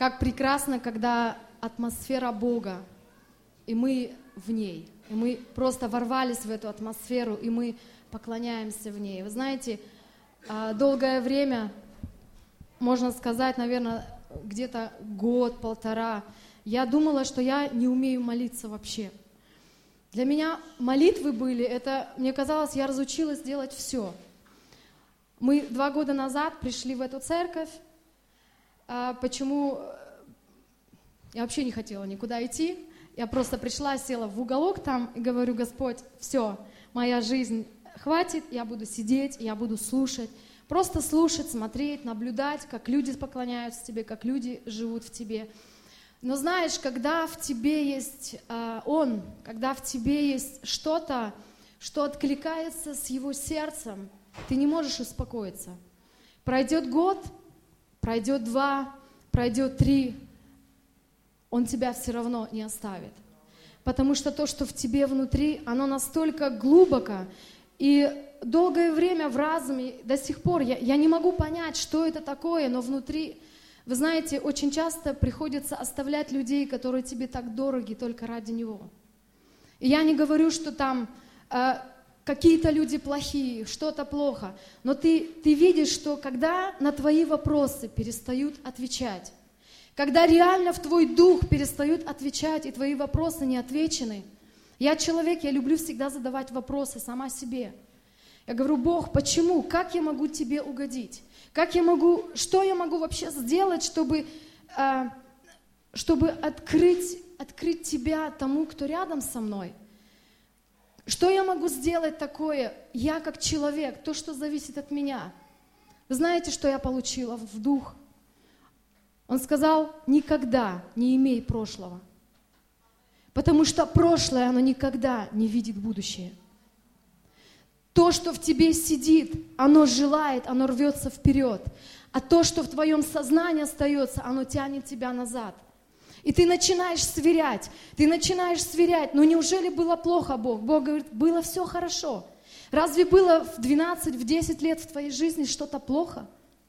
Как прекрасно, когда атмосфера Бога, и мы в ней. И мы просто ворвались в эту атмосферу, и мы поклоняемся в ней. Вы знаете, долгое время, можно сказать, наверное, где-то год-полтора, я думала, что я не умею молиться вообще. Для меня молитвы были, мне казалось, я разучилась делать все. Мы 2 года назад пришли в эту церковь. Почему? Я вообще не хотела никуда идти. Я просто пришла, села в уголок там и говорю: Господь, все, моя жизнь хватит, я буду сидеть, я буду слушать. Просто слушать, смотреть, наблюдать, как люди поклоняются тебе, как люди живут в тебе. Но знаешь, когда в тебе есть Он, когда в тебе есть что-то, что откликается с Его сердцем, ты не можешь успокоиться. Пройдет год, пройдет 2, пройдет 3, Он тебя все равно не оставит. Потому что то, что в тебе внутри, оно настолько глубоко. И долгое время в разуме, до сих пор, я не могу понять, что это такое, но внутри, вы знаете, очень часто приходится оставлять людей, которые тебе так дороги, только ради Него. И я не говорю, что там какие-то люди плохие, что-то плохо, но ты видишь, что когда на твои вопросы перестают отвечать, когда реально в твой дух перестают отвечать, и твои вопросы не отвечены. Я человек, я люблю всегда задавать вопросы сама себе. Я говорю: Бог, почему? Как я могу тебе угодить? Что я могу вообще сделать, чтобы открыть тебя тому, кто рядом со мной? Что я могу сделать такое, я как человек, то, что зависит от меня? Вы знаете, что я получила в дух? Он сказал: никогда не имей прошлого. Потому что прошлое, оно никогда не видит будущее. То, что в тебе сидит, оно желает, оно рвется вперед. А то, что в твоем сознании остается, оно тянет тебя назад. И ты начинаешь сверять. Ну неужели было плохо, Бог? Бог говорит: было все хорошо. Разве было в 12, в 10 лет в твоей жизни что-то плохо?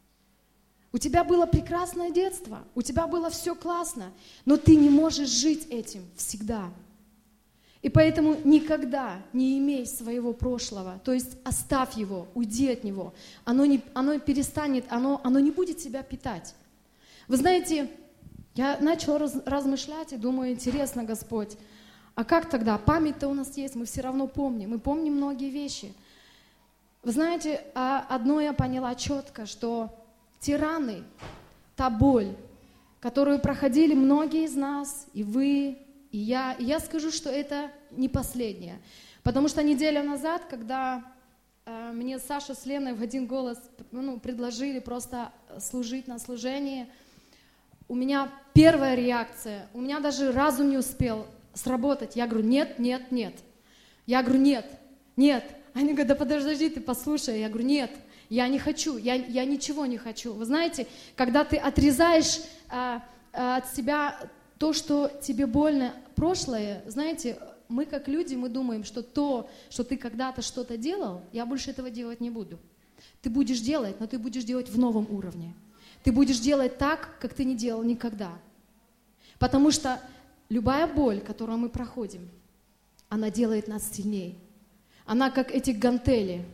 У тебя было прекрасное детство, у тебя было все классно, но ты не можешь жить этим всегда. И поэтому никогда не имей своего прошлого, то есть оставь его, уйди от него. Оно перестанет, оно не будет тебя питать. Вы знаете, я начала размышлять и думаю: интересно, Господь, а как тогда? Память-то у нас есть, мы все равно помним, мы помним многие вещи. Вы знаете, одно я поняла четко, что те раны, та боль, которую проходили многие из нас, и вы, и я скажу, что это не последнее. Потому что неделю назад, когда мне Саша с Леной в один голос предложили просто служить на служении, у меня первая реакция, у меня даже разум не успел сработать. Я говорю: нет, нет, нет. Я говорю: нет, нет. Они говорят: да подожди, ты послушай. Я говорю: нет. Я не хочу, я ничего не хочу. Вы знаете, когда ты отрезаешь от себя то, что тебе больно, прошлое, знаете, мы как люди, мы думаем, что то, что ты когда-то что-то делал, я больше этого делать не буду. Ты будешь делать, но ты будешь делать в новом уровне. Ты будешь делать так, как ты не делал никогда. Потому что любая боль, которую мы проходим, она делает нас сильнее. Она как эти гантели,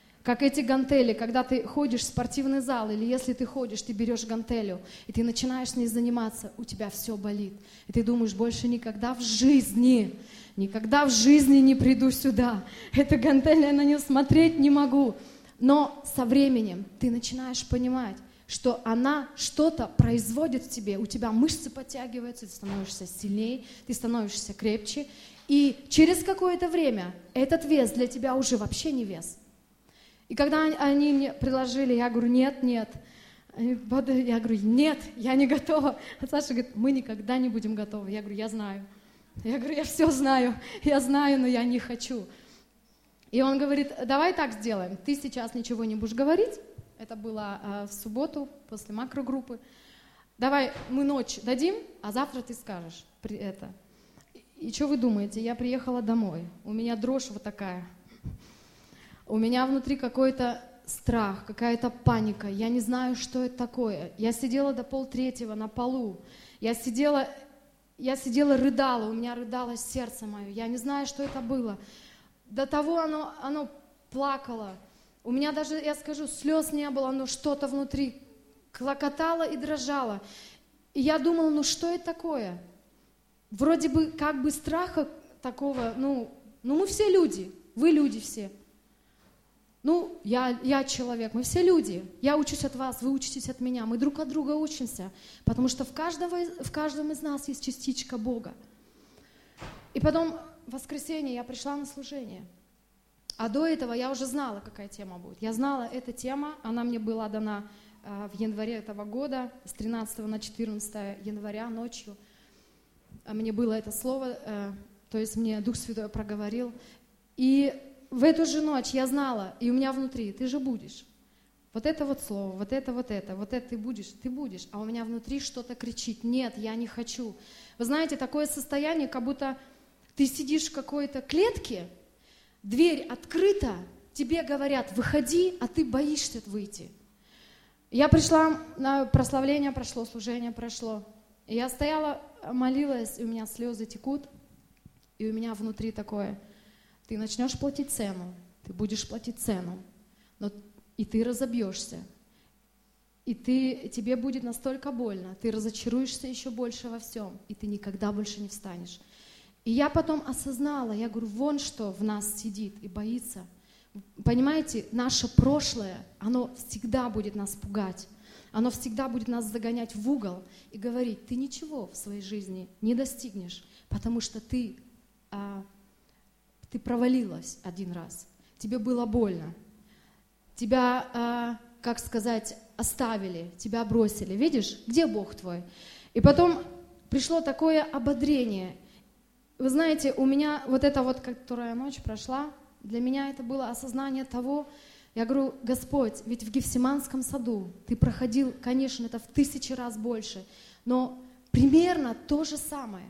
когда ты ходишь в спортивный зал, или если ты ходишь, ты берешь гантелю, и ты начинаешь с ней заниматься, у тебя все болит. И ты думаешь: больше никогда в жизни не приду сюда. Эта гантель, я на нее смотреть не могу. Но со временем ты начинаешь понимать, что она что-то производит в тебе. У тебя мышцы подтягиваются, ты становишься сильнее, ты становишься крепче. И через какое-то время этот вес для тебя уже вообще не вес. И когда они мне предложили, я говорю: нет, нет. Я говорю: нет, я не готова. А Саша говорит: мы никогда не будем готовы. Я говорю: я знаю. Я говорю: я все знаю. Я знаю, но я не хочу. И он говорит: давай так сделаем. Ты сейчас ничего не будешь говорить. Это было в субботу после макрогруппы. Давай мы ночь дадим, а завтра ты скажешь это. И что вы думаете? Я приехала домой. У меня дрожь вот такая. У меня внутри какое-то страх, какая-то паника. Я не знаю, что это такое. Я сидела до 2:30 на полу. Я сидела, рыдала, у меня рыдало сердце мое. Я не знаю, что это было. До того оно плакало. У меня даже, я скажу, слез не было, но что-то внутри клокотало и дрожало. И я думала, ну что это такое? Вроде бы как бы страха такого, ну мы все люди, вы люди все. Ну, я человек, мы все люди. Я учусь от вас, вы учитесь от меня. Мы друг от друга учимся, потому что в каждом из нас есть частичка Бога. И потом в воскресенье я пришла на служение. А до этого я уже знала, какая тема будет. Я знала, эта тема, она мне была дана в январе этого года, с 13 на 14 января ночью. Мне было это слово, то есть мне Дух Святой проговорил. И в эту же ночь я знала, и у меня внутри, ты же будешь. Вот это вот слово, вот это ты будешь. А у меня внутри что-то кричит, нет, я не хочу. Вы знаете, такое состояние, как будто ты сидишь в какой-то клетке, дверь открыта, тебе говорят, выходи, а ты боишься выйти. Я пришла на прославление, прошло, служение прошло. И я стояла, молилась, и у меня слезы текут, и у меня внутри такое, ты начнешь платить цену, ты будешь платить цену, и ты разобьешься, и тебе будет настолько больно, ты разочаруешься еще больше во всем, и ты никогда больше не встанешь. И я потом осознала, я говорю, вон что в нас сидит и боится. Понимаете, наше прошлое, оно всегда будет нас пугать. Оно всегда будет нас загонять в угол и говорить, ты ничего в своей жизни не достигнешь, потому что ты провалилась один раз, тебе было больно, тебя, оставили, тебя бросили. Видишь, где Бог твой? И потом пришло такое ободрение. Вы знаете, у меня вот эта вот, которая ночь прошла, для меня это было осознание того, я говорю, Господь, ведь в Гефсиманском саду ты проходил, конечно, это в 1000 раз больше, но примерно то же самое.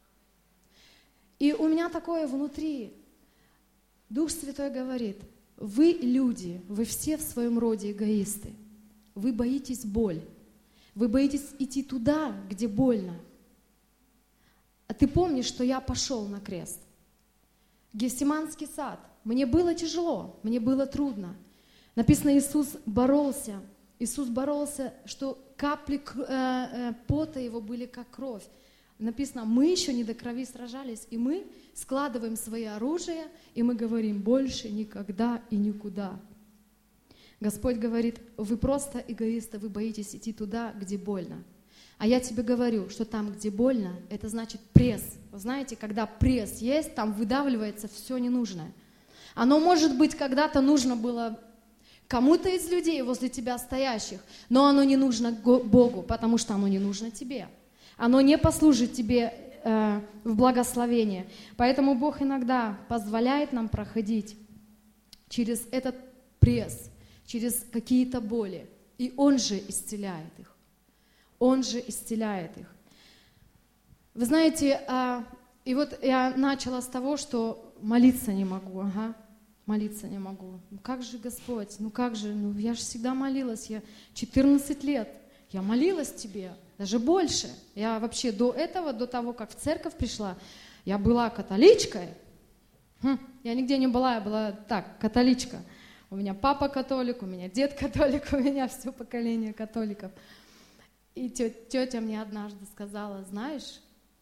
И у меня такое внутри. Дух Святой говорит, вы люди, вы все в своем роде эгоисты. Вы боитесь боль. Вы боитесь идти туда, где больно. А ты помнишь, что я пошел на крест? Гефсиманский сад. Мне было тяжело, мне было трудно. Написано, Иисус боролся. Иисус боролся, что капли пота его были как кровь. Написано, мы еще не до крови сражались, и мы складываем свои оружия, и мы говорим, больше никогда и никуда. Господь говорит, вы просто эгоисты, вы боитесь идти туда, где больно. А я тебе говорю, что там, где больно, это значит пресс. Вы знаете, когда пресс есть, там выдавливается все ненужное. Оно, может быть, когда-то нужно было кому-то из людей возле тебя стоящих, но оно не нужно Богу, потому что оно не нужно тебе. Оно не послужит тебе в благословение. Поэтому Бог иногда позволяет нам проходить через этот пресс, через какие-то боли. И Он же исцеляет их. Он же исцеляет их. Вы знаете, и вот я начала с того, что молиться не могу. Молиться не могу. Ну как же, Господь, я же всегда молилась, я 14 лет, я молилась Тебе, даже больше. Я вообще до того, как в церковь пришла, я была католичкой. Я нигде не была, я была так, католичка. У меня папа католик, у меня дед католик, у меня все поколение католиков. И тетя мне однажды сказала, знаешь,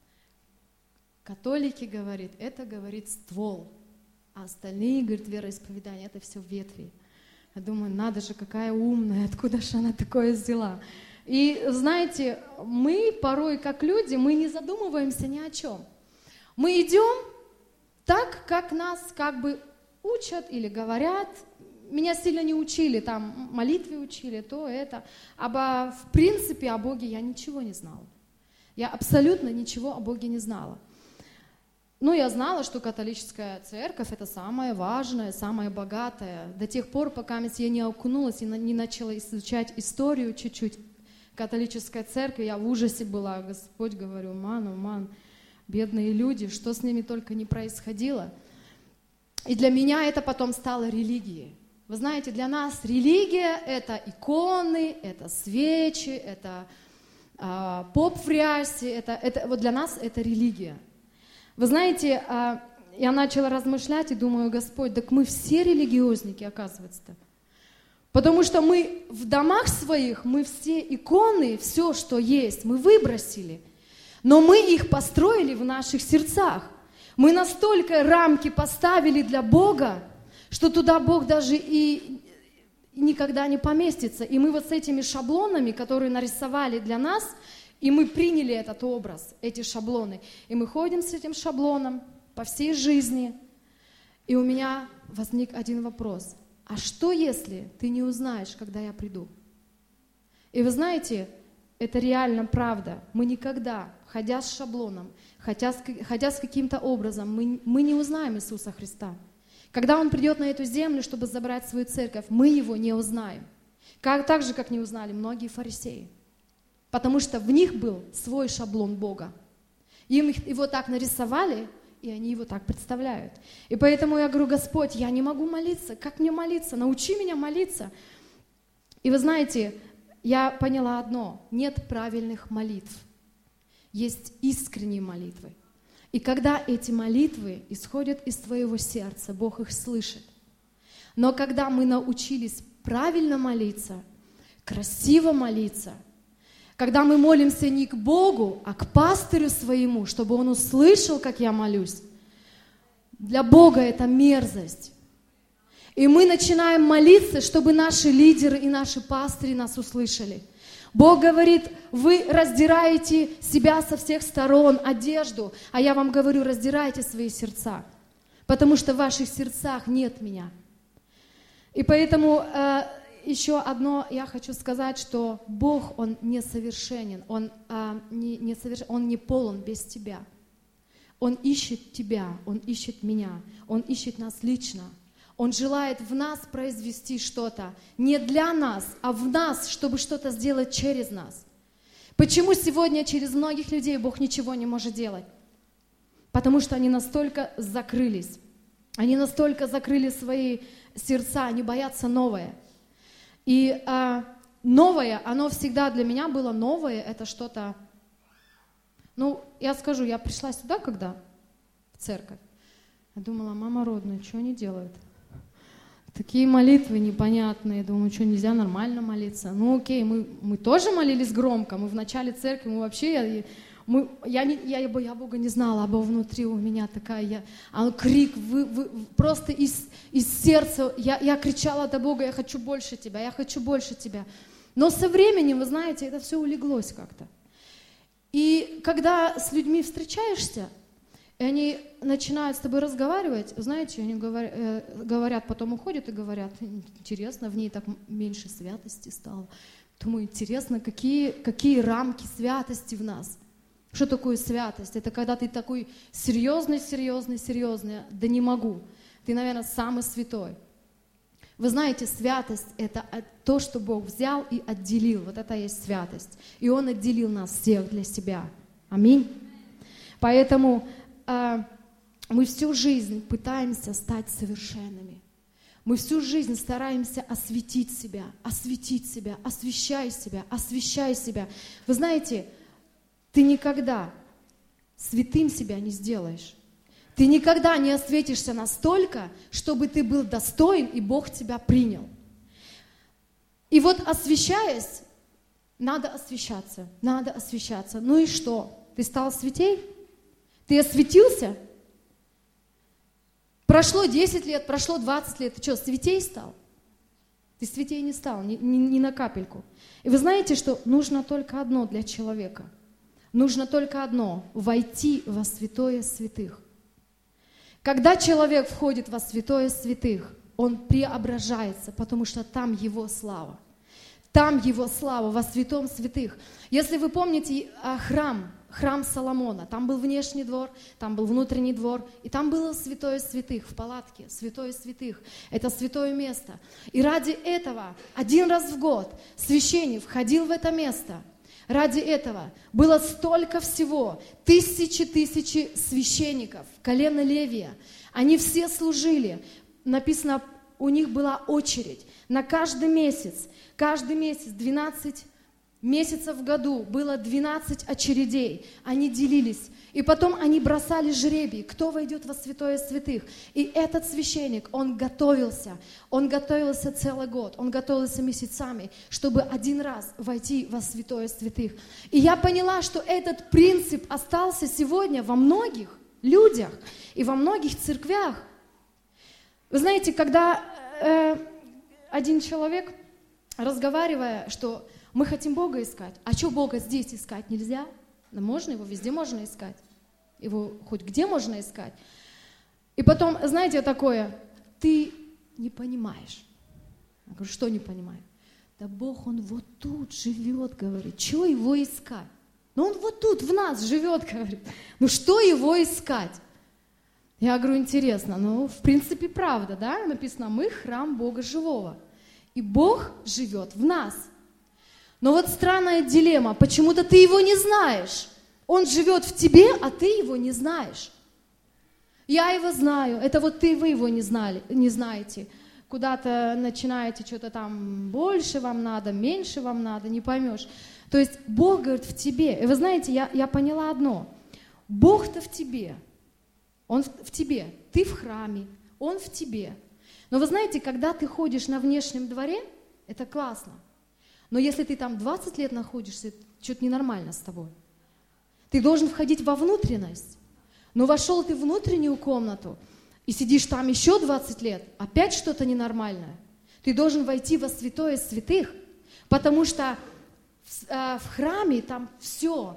католики, говорит, это, говорит, ствол, а остальные, говорит, вероисповедания, это все ветви. Я думаю, надо же, какая умная, откуда же она такое взяла. И знаете, мы порой, как люди, мы не задумываемся ни о чем. Мы идем так, как нас как бы учат или говорят. Меня сильно не учили, там молитвы учили, то это. В принципе о Боге я ничего не знала. Я абсолютно ничего о Боге не знала. Я знала, что католическая церковь – это самая важная, самая богатая. До тех пор, пока я не окунулась и не начала изучать историю чуть-чуть католической церкви, я в ужасе была. Господь, говорю, бедные люди, что с ними только не происходило. И для меня это потом стало религией. Вы знаете, для нас религия — это иконы, это свечи, это поп в рясе, вот для нас это религия. Вы знаете, я начала размышлять и думаю, Господь, так мы все религиозники, оказывается-то. Потому что мы в домах своих, мы все иконы, все, что есть, мы выбросили. Но мы их построили в наших сердцах. Мы настолько рамки поставили для Бога, что туда Бог даже и никогда не поместится. И мы вот с этими шаблонами, которые нарисовали для нас, и мы приняли этот образ, эти шаблоны. И мы ходим с этим шаблоном по всей жизни. И у меня возник один вопрос. А что, если ты не узнаешь, когда я приду? И вы знаете, это реально правда. Мы никогда, ходя с шаблоном, ходя с каким-то образом, мы не узнаем Иисуса Христа. Когда Он придет на эту землю, чтобы забрать свою церковь, мы Его не узнаем. Так же, как не узнали многие фарисеи. Потому что в них был свой шаблон Бога. Им его так нарисовали, и они его так представляют. И поэтому я говорю, Господь, я не могу молиться. Как мне молиться? Научи меня молиться. И вы знаете, я поняла одно. Нет правильных молитв. Есть искренние молитвы. И когда эти молитвы исходят из твоего сердца, Бог их слышит. Но когда мы научились правильно молиться, красиво молиться, когда мы молимся не к Богу, а к пастырю своему, чтобы он услышал, как я молюсь, для Бога это мерзость. И мы начинаем молиться, чтобы наши лидеры и наши пастыри нас услышали. Бог говорит, вы раздираете себя со всех сторон, одежду, а я вам говорю, раздирайте свои сердца, потому что в ваших сердцах нет меня. И поэтому еще одно я хочу сказать, что Бог, Он несовершенен, Он не полон без тебя. Он ищет тебя, Он ищет меня, Он ищет нас лично. Он желает в нас произвести что-то не для нас, а в нас, чтобы что-то сделать через нас. Почему сегодня через многих людей Бог ничего не может делать? Потому что они настолько закрылись. Они настолько закрыли свои сердца, они боятся новое. И новое, оно всегда для меня было новое, это что-то... я скажу, я пришла сюда когда? В церковь. Я думала, мама родная, что они делают? Такие молитвы непонятные. Думаю, что нельзя нормально молиться. Окей, мы тоже молились громко. Мы в начале церкви, мы вообще... Я Бога не знала, а внутри у меня такая... крик, просто из сердца. Я кричала до Бога, я хочу больше Тебя, я хочу больше Тебя. Но со временем, вы знаете, это все улеглось как-то. И когда с людьми встречаешься, и они начинают с тобой разговаривать, знаете, они говорят, потом уходят и говорят, интересно, в ней так меньше святости стало. Думаю, интересно, какие рамки святости в нас. Что такое святость? Это когда ты такой серьезный, да не могу. Ты, наверное, самый святой. Вы знаете, святость — это то, что Бог взял и отделил. Вот это и есть святость. И Он отделил нас всех для себя. Аминь. Поэтому... мы всю жизнь пытаемся стать совершенными. Мы всю жизнь стараемся осветить себя, освещай себя. Вы знаете, ты никогда святым себя не сделаешь. Ты никогда не осветишься настолько, чтобы ты был достоин, и Бог тебя принял. И вот освещаясь, надо освещаться. Ну и что? Ты стал святей? Ты осветился? Прошло 10 лет, прошло 20 лет. Ты что, святей стал? Ты святей не стал, ни на капельку. И вы знаете, что нужно только одно для человека. Нужно только одно – войти во святое святых. Когда человек входит во святое святых, он преображается, потому что там его слава. Там его слава во святом святых. Если вы помните храм Соломона, там был внешний двор, там был внутренний двор, и там было святое святых в палатке, святое святых. Это святое место. И ради этого один раз в год священник входил в это место. Ради этого было столько всего, тысячи священников, колено Левия. Они все служили. Написано, у них была очередь на каждый месяц 12 месяцев в году было 12 очередей, они делились. И потом они бросали жребий, кто войдет во святое святых. И этот священник, он готовился целый год, он готовился месяцами, чтобы один раз войти во святое святых. И я поняла, что этот принцип остался сегодня во многих людях и во многих церквях. Вы знаете, когда один человек, разговаривая, что мы хотим Бога искать, а что Бога здесь искать нельзя? Да можно, его везде можно искать. Его хоть где можно искать. И потом, знаете, такое, ты не понимаешь. Я говорю, что не понимаю? Да Бог, Он вот тут живет, говорит. Чего его искать? Ну Он вот тут в нас живет, говорит. Ну что его искать? Я говорю, интересно, ну в принципе правда, да? Написано, мы храм Бога живого. И Бог живет в нас. Но вот странная дилемма, почему-то ты его не знаешь. Он живет в тебе, а ты его не знаешь. Я его знаю, это вот вы его не знаете. Куда-то начинаете, что-то там больше вам надо, меньше вам надо, не поймешь. То есть Бог говорит в тебе. И вы знаете, я поняла одно. Бог-то в тебе. Он в тебе. Ты в храме, Он в тебе. Но вы знаете, когда ты ходишь на внешнем дворе, это классно. Но если ты там 20 лет находишься, что-то ненормально с тобой. Ты должен входить во внутренность. Но вошел ты в внутреннюю комнату и сидишь там еще 20 лет, опять что-то ненормальное. Ты должен войти во святое святых, потому что в храме там все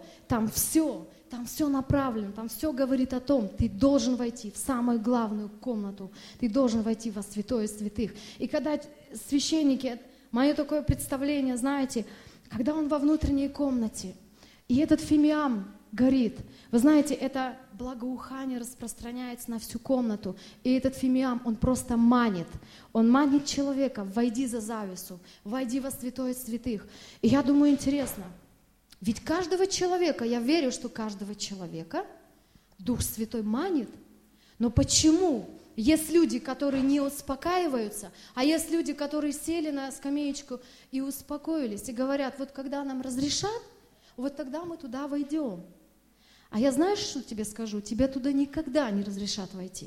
направлено, там все говорит о том, ты должен войти в самую главную комнату, ты должен войти во святое святых. И когда священники, мое такое представление, знаете, когда он во внутренней комнате, и этот фимиам горит, вы знаете, это благоухание распространяется на всю комнату, и этот фимиам, он просто манит, он манит человека, войди за завесу, войди во святое святых. И я думаю, интересно, ведь каждого человека, я верю, что каждого человека Дух Святой манит, но почему? Есть люди, которые не успокаиваются, а есть люди, которые сели на скамеечку и успокоились, и говорят, вот когда нам разрешат, вот тогда мы туда войдем. А я знаешь, что тебе скажу? Тебе туда никогда не разрешат войти.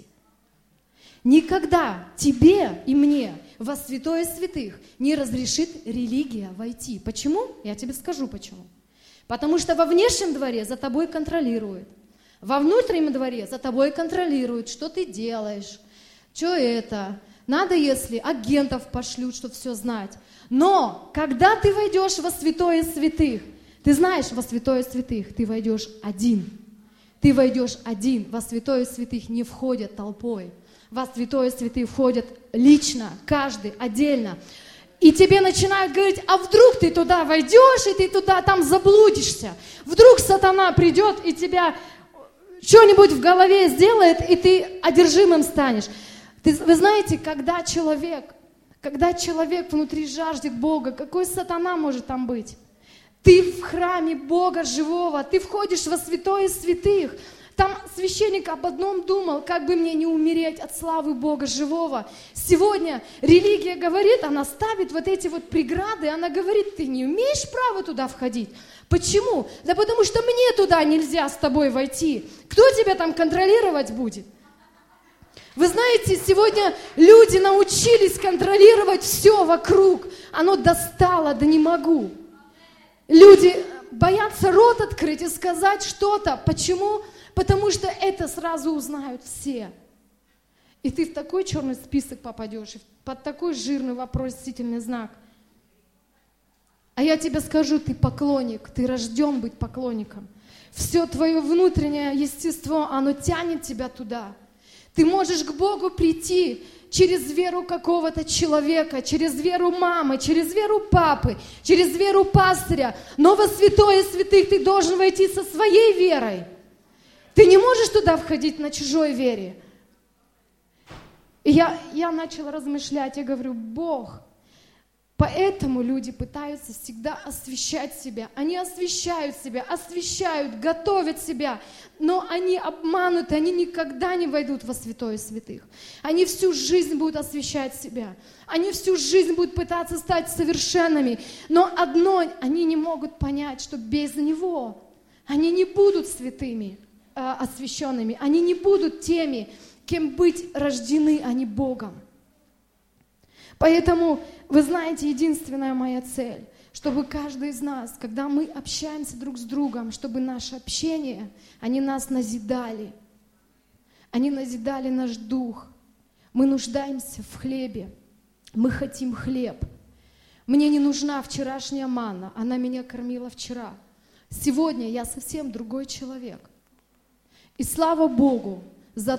Никогда тебе и мне во святое святых не разрешит религия войти. Почему? Я тебе скажу почему. Потому что во внешнем дворе за тобой контролируют. Во внутреннем дворе за тобой контролируют, что ты делаешь, что это. Надо, если агентов пошлют, чтобы все знать. Но когда ты войдешь во святое святых, ты знаешь, во святое святых ты войдешь один. Ты войдешь один. Во святое святых не входят толпой. Во святое святых входят лично, каждый отдельно. И тебе начинают говорить, а вдруг ты туда войдешь, и ты туда там заблудишься. Вдруг сатана придет и тебя что-нибудь в голове сделает, и ты одержимым станешь. Вы знаете, когда человек внутри жаждет Бога, какой сатана может там быть? Ты в храме Бога живого, ты входишь во святое святых. Там священник об одном думал, как бы мне не умереть от славы Бога живого. Сегодня религия говорит, она ставит вот эти вот преграды, она говорит, ты не имеешь права туда входить. Почему? Да потому что мне туда нельзя с тобой войти. Кто тебя там контролировать будет? Вы знаете, сегодня люди научились контролировать все вокруг. Оно достало, да не могу. Люди боятся рот открыть и сказать что-то. Почему? Потому что это сразу узнают все. И ты в такой черный список попадешь, под такой жирный вопросительный знак. А я тебе скажу, ты поклонник, ты рожден быть поклонником. Все твое внутреннее естество, оно тянет тебя туда. Ты можешь к Богу прийти через веру какого-то человека, через веру мамы, через веру папы, через веру пастыря. Но во святое святых ты должен войти со своей верой. Ты не можешь туда входить на чужой вере. И я начала размышлять, я говорю, Бог, Поэтому люди пытаются всегда освящать себя. Они освящают себя, освящают, готовят себя, но они обмануты, они никогда не войдут во святое святых. Они всю жизнь будут освящать себя. Они всю жизнь будут пытаться стать совершенными. Но одно они не могут понять, что без Него они не будут святыми, освященными. Они не будут теми, кем быть рождены они Богом. Поэтому, вы знаете, единственная моя цель, чтобы каждый из нас, когда мы общаемся друг с другом, чтобы наше общение, они нас назидали. Они назидали наш дух. Мы нуждаемся в хлебе. Мы хотим хлеб. Мне не нужна вчерашняя манна, она меня кормила вчера. Сегодня я совсем другой человек. И слава Богу за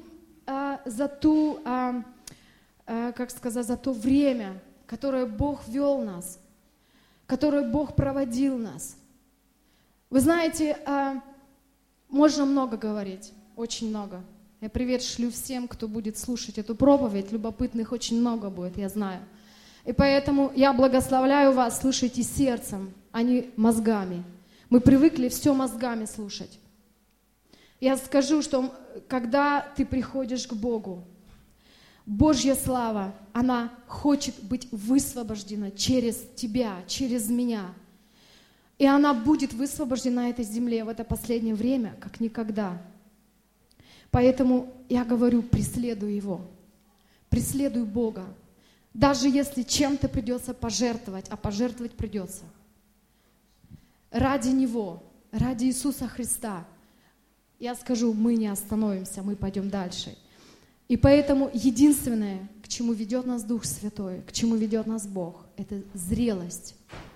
то время, которое Бог вел нас, которое Бог проводил нас. Вы знаете, можно много говорить, очень много. Я привет шлю всем, кто будет слушать эту проповедь. Любопытных очень много будет, я знаю. И поэтому я благословляю вас, слушайте сердцем, а не мозгами. Мы привыкли все мозгами слушать. Я скажу, что когда ты приходишь к Богу, Божья слава, она хочет быть высвобождена через тебя, через меня. И она будет высвобождена на этой земле в это последнее время, как никогда. Поэтому я говорю, преследуй Его, преследуй Бога. Даже если чем-то придется пожертвовать, а пожертвовать придется. Ради Него, ради Иисуса Христа, я скажу, мы не остановимся, мы пойдем дальше. И поэтому единственное, к чему ведет нас Дух Святой, к чему ведет нас Бог, это зрелость.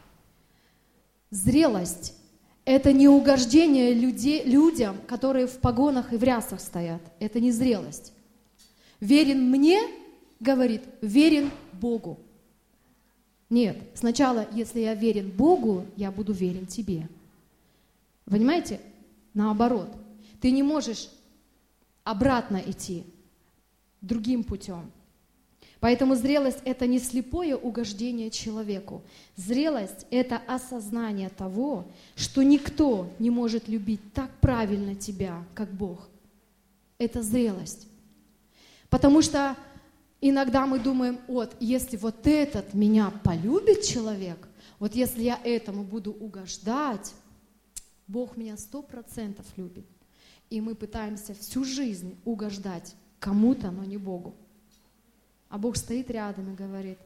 Зрелость — это не угождение людям, которые в погонах и в рясах стоят. Это не зрелость. Верен мне, говорит, верен Богу. Нет, сначала, если я верен Богу, я буду верен тебе. Понимаете? Наоборот. Ты не можешь обратно идти другим путем. Поэтому зрелость — это не слепое угождение человеку. Зрелость — это осознание того, что никто не может любить так правильно тебя, как Бог. Это зрелость. Потому что иногда мы думаем, вот если вот этот меня полюбит человек, вот если я этому буду угождать, Бог меня 100% любит. И мы пытаемся всю жизнь угождать кому-то, но не Богу. А Бог стоит рядом и говорит,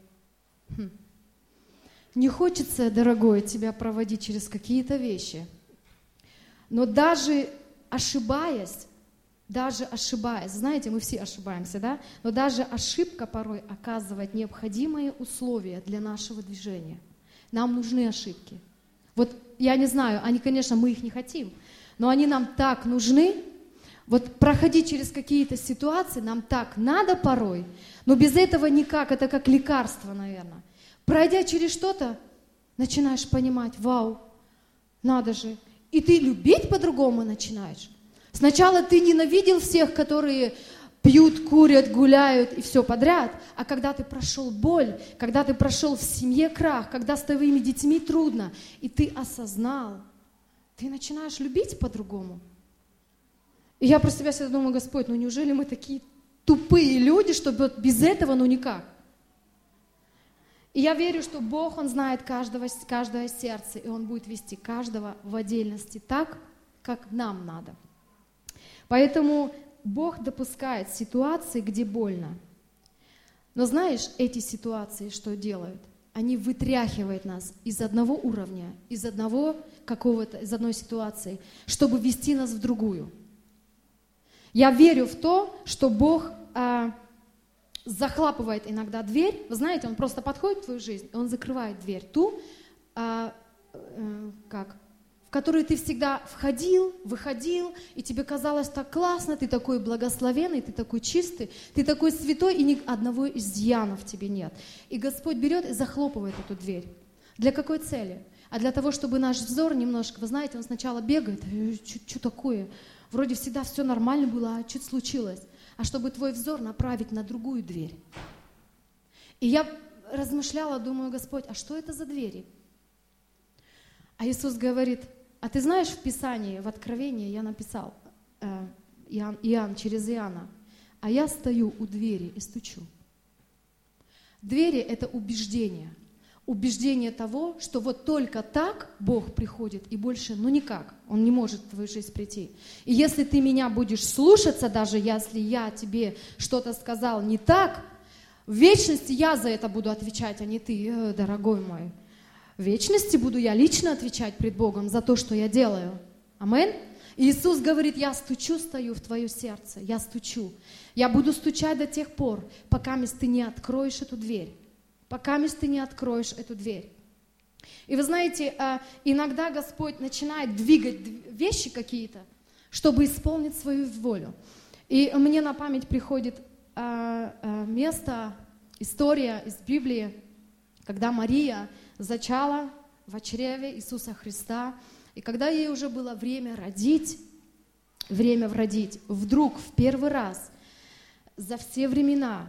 не хочется, дорогой, тебя проводить через какие-то вещи, но даже ошибаясь, знаете, мы все ошибаемся, да? Но даже ошибка порой оказывает необходимые условия для нашего движения. Нам нужны ошибки. Вот я не знаю, они, конечно, мы их не хотим, но они нам так нужны. Вот проходить через какие-то ситуации нам так надо порой, но без этого никак, это как лекарство, наверное. Пройдя через что-то, начинаешь понимать, вау, надо же. И ты любить по-другому начинаешь. Сначала ты ненавидел всех, которые пьют, курят, гуляют и все подряд, а когда ты прошел боль, когда ты прошел в семье крах, когда с твоими детьми трудно, и ты осознал, ты начинаешь любить по-другому. И я про себя всегда думаю, Господь, ну неужели мы такие тупые люди, чтобы вот без этого ну никак? И я верю, что Бог, Он знает каждое сердце, и Он будет вести каждого в отдельности так, как нам надо. Поэтому Бог допускает ситуации, где больно. Но знаешь, эти ситуации что делают? Они вытряхивают нас из одного уровня, из одной ситуации, чтобы ввести нас в другую. Я верю в то, что Бог захлапывает иногда дверь. Вы знаете, Он просто подходит в твою жизнь, и Он закрывает дверь ту, в которую ты всегда входил, выходил, и тебе казалось так классно, ты такой благословенный, ты такой чистый, ты такой святой, и ни одного изъяна в тебе нет. И Господь берет и захлопывает эту дверь. Для какой цели? А для того, чтобы наш взор немножко, вы знаете, он сначала бегает, что такое? Вроде всегда все нормально было, а что-то случилось. А чтобы твой взор направить на другую дверь. И я размышляла, думаю, Господь, а что это за двери? А Иисус говорит, а ты знаешь, в Писании, в Откровении я написал, Иоанн, через Иоанна, а я стою у двери и стучу. Двери — это убеждение. Убеждение того, что вот только так Бог приходит и больше, никак. Он не может в твою жизнь прийти. И если ты меня будешь слушаться, даже если я тебе что-то сказал не так, в вечности я за это буду отвечать, а не ты, дорогой мой. В вечности буду я лично отвечать пред Богом за то, что я делаю. Амин? И Иисус говорит, я стою в твое сердце, я стучу. Я буду стучать до тех пор, пока ты не откроешь эту дверь. Пока ты не откроешь эту дверь. И вы знаете, иногда Господь начинает двигать вещи какие-то, чтобы исполнить свою волю. И мне на память приходит место, история из Библии, когда Мария зачала в чреве Иисуса Христа, и когда ей уже было время родить, вдруг в первый раз за все времена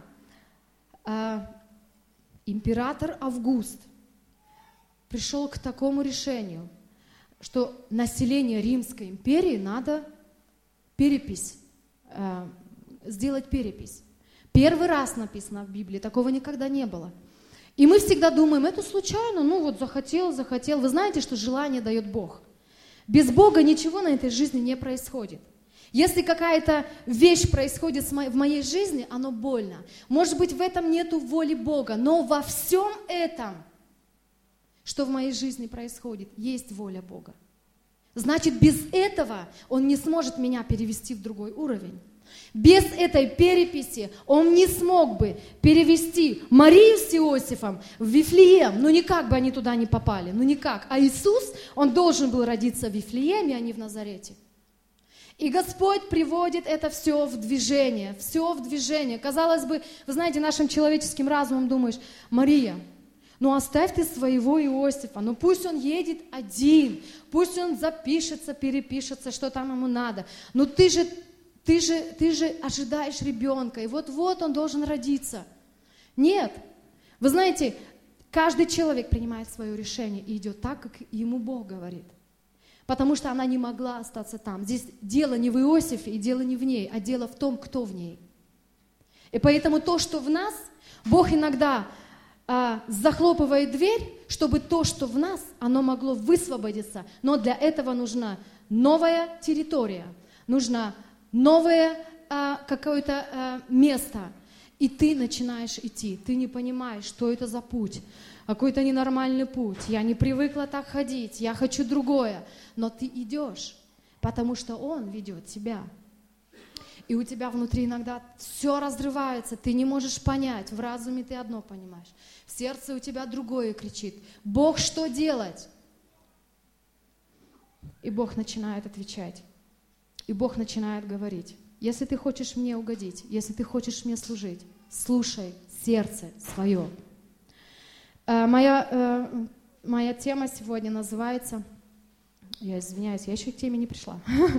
император Август пришел к такому решению, что население Римской империи надо сделать перепись. Первый раз написано в Библии, такого никогда не было. И мы всегда думаем, это случайно, захотел. Вы знаете, что желание дает Бог. Без Бога ничего на этой жизни не происходит. Если какая-то вещь происходит в моей жизни, оно больно. Может быть, в этом нету воли Бога, но во всем этом, что в моей жизни происходит, есть воля Бога. Значит, без этого Он не сможет меня перевести в другой уровень. Без этой переписи Он не смог бы перевести Марию с Иосифом в Вифлеем. Никак бы они туда не попали, никак. А Иисус, Он должен был родиться в Вифлееме, а не в Назарете. И Господь приводит это все в движение. Казалось бы, вы знаете, нашим человеческим разумом думаешь, Мария, оставь ты своего Иосифа, пусть он едет один, пусть он запишется, перепишется, что там ему надо. Ты же ожидаешь ребенка, и вот-вот он должен родиться. Нет. Вы знаете, каждый человек принимает свое решение и идет так, как ему Бог говорит. Потому что она не могла остаться там. Здесь дело не в Иосифе и дело не в ней, а дело в том, кто в ней. И поэтому то, что в нас, Бог иногда захлопывает дверь, чтобы то, что в нас, оно могло высвободиться. Но для этого нужна новая территория, нужно новое какое-то место. И ты начинаешь идти. Ты не понимаешь, что это за путь. Какой-то ненормальный путь. Я не привыкла так ходить. Я хочу другое. Но ты идешь, потому что Он ведет тебя. И у тебя внутри иногда все разрывается. Ты не можешь понять. В разуме ты одно понимаешь. В сердце у тебя другое кричит. Бог, что делать? И Бог начинает отвечать. И Бог начинает говорить. Если ты хочешь мне угодить, если ты хочешь мне служить, слушай сердце свое. Моя тема сегодня называется... Я извиняюсь, я еще к теме не пришла.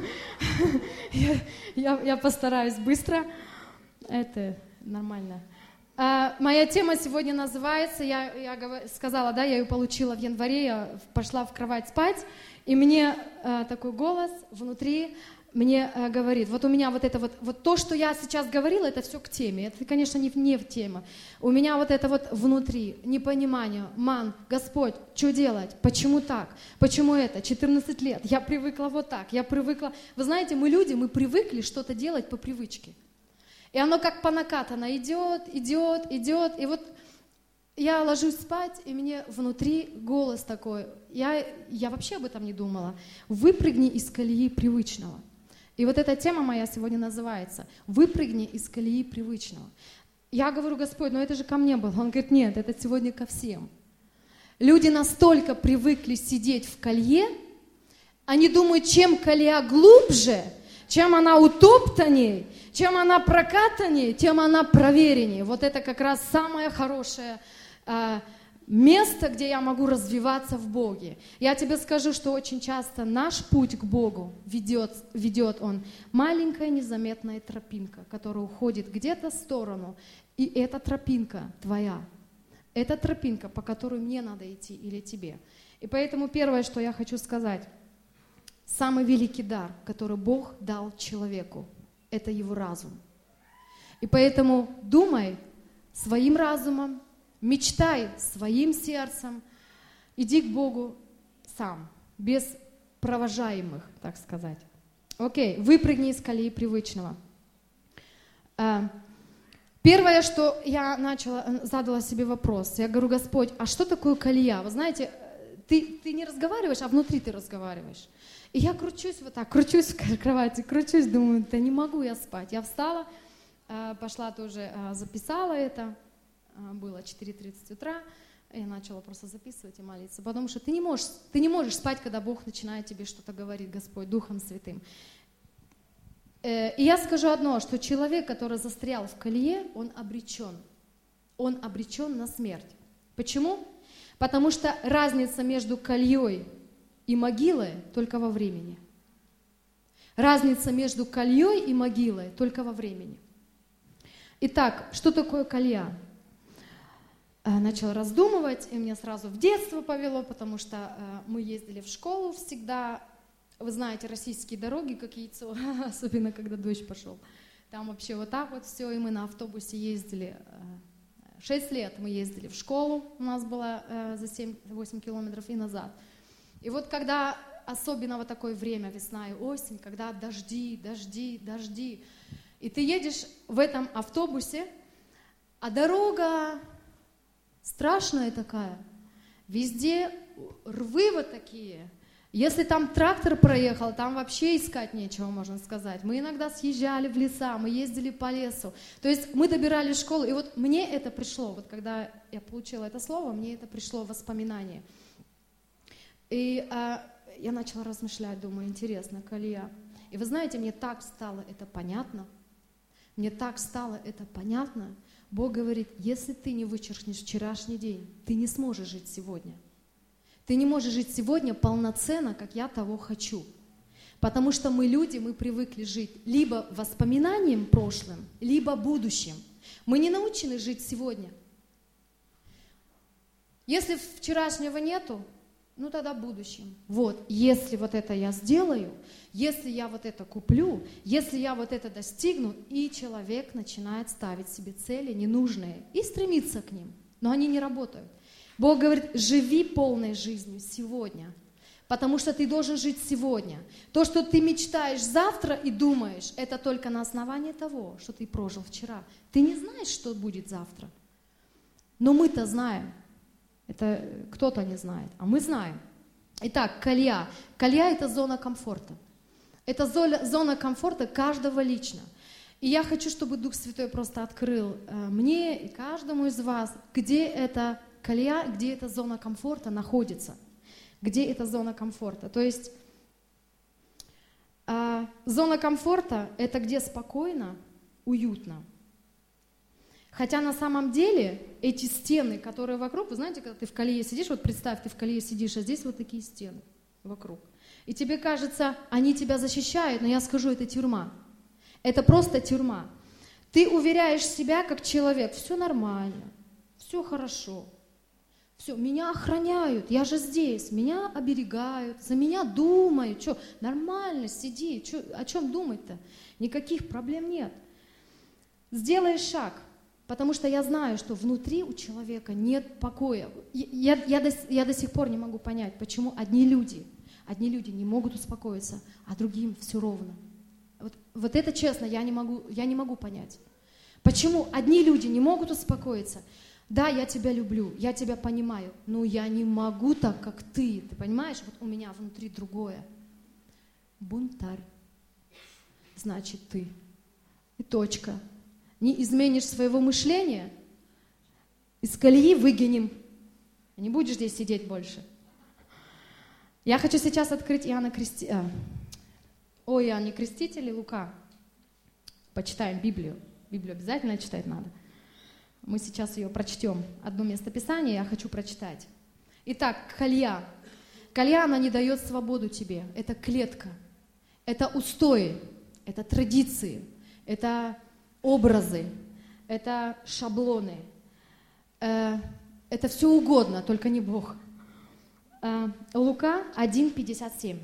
Я постараюсь быстро. Это нормально. Моя тема сегодня называется, я сказала, я ее получила в январе, я пошла в кровать спать, и мне такой голос внутри мне говорит, вот у меня вот то, что я сейчас говорила, это все к теме. Это, конечно, не в тему. У меня вот это вот внутри непонимание. Господь, что делать? Почему так? Почему это? 14 лет. Я привыкла вот так. Вы знаете, мы люди, мы привыкли что-то делать по привычке. И оно как по накатанной идет. И вот я ложусь спать, и мне внутри голос такой. Я вообще об этом не думала. Выпрыгни из колеи привычного. И вот эта тема моя сегодня называется «Выпрыгни из колеи привычного». Я говорю, Господь, это же ко мне было. Он говорит, нет, это сегодня ко всем. Люди настолько привыкли сидеть в колье, они думают, чем колея глубже, чем она утоптанней, чем она прокатанней, тем она провереннее. Вот это как раз самое хорошее место, где я могу развиваться в Боге. Я тебе скажу, что очень часто наш путь к Богу ведет он маленькая незаметная тропинка, которая уходит где-то в сторону, и эта тропинка твоя. Это тропинка, по которой мне надо идти или тебе. И поэтому первое, что я хочу сказать, самый великий дар, который Бог дал человеку, это его разум. И поэтому думай своим разумом, мечтай своим сердцем, иди к Богу сам, без провожаемых, так сказать. Окей, выпрыгни из колеи привычного. Первое, что я задала себе вопрос, я говорю: Господь, а что такое колея? Вы знаете, ты не разговариваешь, а внутри ты разговариваешь. И я кручусь вот так, кручусь в кровати, кручусь, думаю, да не могу я спать. Я встала, пошла тоже, записала это, было 4:30 утра, я начала просто записывать и молиться, потому что ты не можешь спать, когда Бог начинает тебе что-то говорить, Господь, Духом Святым. И я скажу одно, что человек, который застрял в колее, он обречен на смерть. Почему? Потому что разница между колеей и могилой только во времени. Разница между колеей и могилой только во времени. Итак, что такое колея? Начала раздумывать, и меня сразу в детство повело, потому что мы ездили в школу всегда. Вы знаете, российские дороги, как яйцо, особенно когда дождь пошел. Там вообще вот так вот все, и мы на автобусе ездили. 6 лет мы ездили в школу, у нас было за 7-8 километров и назад. И вот когда, особенно вот такое время, весна и осень, когда дожди, и ты едешь в этом автобусе, а дорога страшная такая, везде рвы вот такие. Если там трактор проехал, там вообще искать нечего, можно сказать. Мы иногда съезжали в леса, мы ездили по лесу. То есть мы добирались в школу, и вот мне это пришло, вот когда я получила это слово, мне это пришло в воспоминание. И я начала размышлять, думаю, интересно, колея. И вы знаете, мне так стало это понятно. Бог говорит, если ты не вычеркнешь вчерашний день, ты не сможешь жить сегодня. Ты не можешь жить сегодня полноценно, как я того хочу. Потому что мы люди, мы привыкли жить либо воспоминанием прошлым, либо будущим. Мы не научены жить сегодня. Если вчерашнего нету, ну тогда будущим. Вот, если вот это я сделаю, если я вот это куплю, если я вот это достигну, и человек начинает ставить себе цели ненужные и стремиться к ним, но они не работают. Бог говорит, живи полной жизнью сегодня, потому что ты должен жить сегодня. То, что ты мечтаешь завтра и думаешь, это только на основании того, что ты прожил вчера. Ты не знаешь, что будет завтра. Но мы-то знаем. Это кто-то не знает, а мы знаем. Итак, колея. Колея – это зона комфорта. Это зона комфорта каждого лично. И я хочу, чтобы Дух Святой просто открыл мне и каждому из вас, где эта колея, где эта зона комфорта находится. Где эта зона комфорта. То есть зона комфорта – это где спокойно, уютно. Хотя на самом деле эти стены, которые вокруг, вы знаете, когда ты в колее сидишь, вот представь, ты в колее сидишь, а здесь вот такие стены вокруг. И тебе кажется, они тебя защищают, но я скажу, это тюрьма. Это просто тюрьма. Ты уверяешь себя как человек, все нормально, все хорошо, все, меня охраняют, я же здесь, меня оберегают, за меня думают, что, нормально, сиди, о чем думать-то? Никаких проблем нет. Сделай шаг. Потому что я знаю, что внутри у человека нет покоя. Я до сих пор не могу понять, почему одни люди не могут успокоиться, а другим все ровно. Вот это честно, я не могу понять. Почему одни люди не могут успокоиться? Да, я тебя люблю, я тебя понимаю, но я не могу так, как ты. Ты понимаешь, вот у меня внутри другое. Бунтарь. Значит, ты. И точка. Не изменишь своего мышления, из колеи выкинем. Не будешь здесь сидеть больше. Я хочу сейчас открыть Иоанна Креститель и Лука. Почитаем Библию. Библию обязательно читать надо. Мы сейчас ее прочтем. Одно местописание я хочу прочитать. Итак, колея. Колея, она не дает свободу тебе. Это клетка. Это устои. Это традиции. Это образы, это шаблоны, это Это все угодно, только не Бог. Лука 1:57.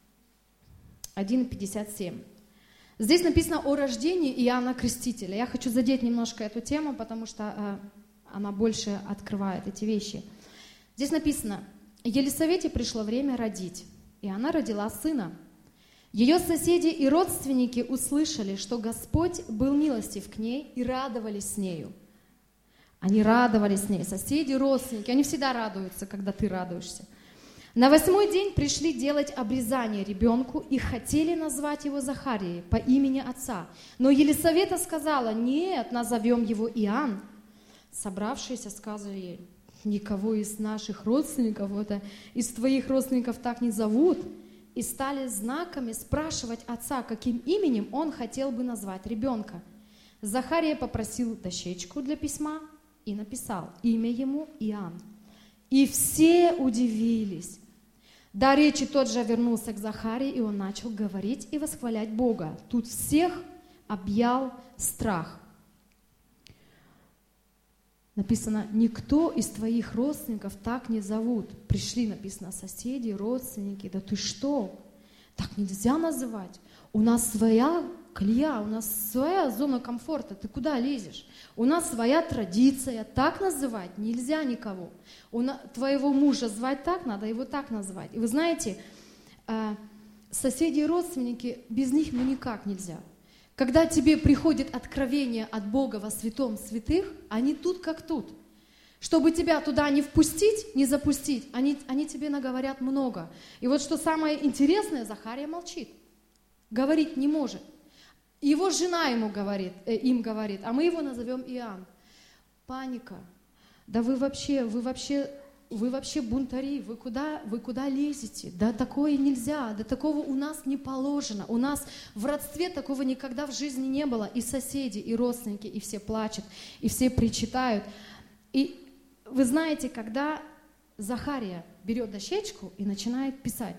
1:57. Здесь написано о рождении Иоанна Крестителя. Я хочу задеть немножко эту тему, потому что она больше открывает эти вещи. Здесь написано: Елисавете пришло время родить, и она родила сына. Ее соседи и родственники услышали, что Господь был милостив к ней, и радовались с нею. Они радовались с ней, соседи, родственники, они всегда радуются, когда ты радуешься. На 8-й день пришли делать обрезание ребенку и хотели назвать его Захарией по имени отца. Но Елисавета сказала: нет, назовем его Иоанн. Собравшиеся сказали ей: никого из наших родственников, из твоих родственников так не зовут. И стали знаками спрашивать отца, каким именем он хотел бы назвать ребенка. Захария попросил дощечку для письма и написал имя ему Иоанн. И все удивились. До речи тот же вернулся к Захарии, и он начал говорить и восхвалять Бога. Тут всех объял страх. Написано: никто из твоих родственников так не зовут. Пришли, написано, соседи, родственники. Да ты что? Так нельзя называть. У нас своя колея, у нас своя зона комфорта. Ты куда лезешь? У нас своя традиция. Так называть нельзя никого. Твоего мужа звать так, надо его так назвать. И вы знаете, соседи и родственники, без них никак нельзя. Когда тебе приходит откровение от Бога во святом святых, они тут как тут. Чтобы тебя туда не впустить, не запустить, они тебе наговорят много. И вот что самое интересное, Захария молчит. Говорить не может. Его жена им говорит, а мы его назовем Иоанн. Паника. Да вы вообще бунтари, вы куда лезете? Да такое нельзя, да такого у нас не положено. У нас в родстве такого никогда в жизни не было. И соседи, и родственники, и все плачут, и все причитают. И вы знаете, когда Захария берет дощечку и начинает писать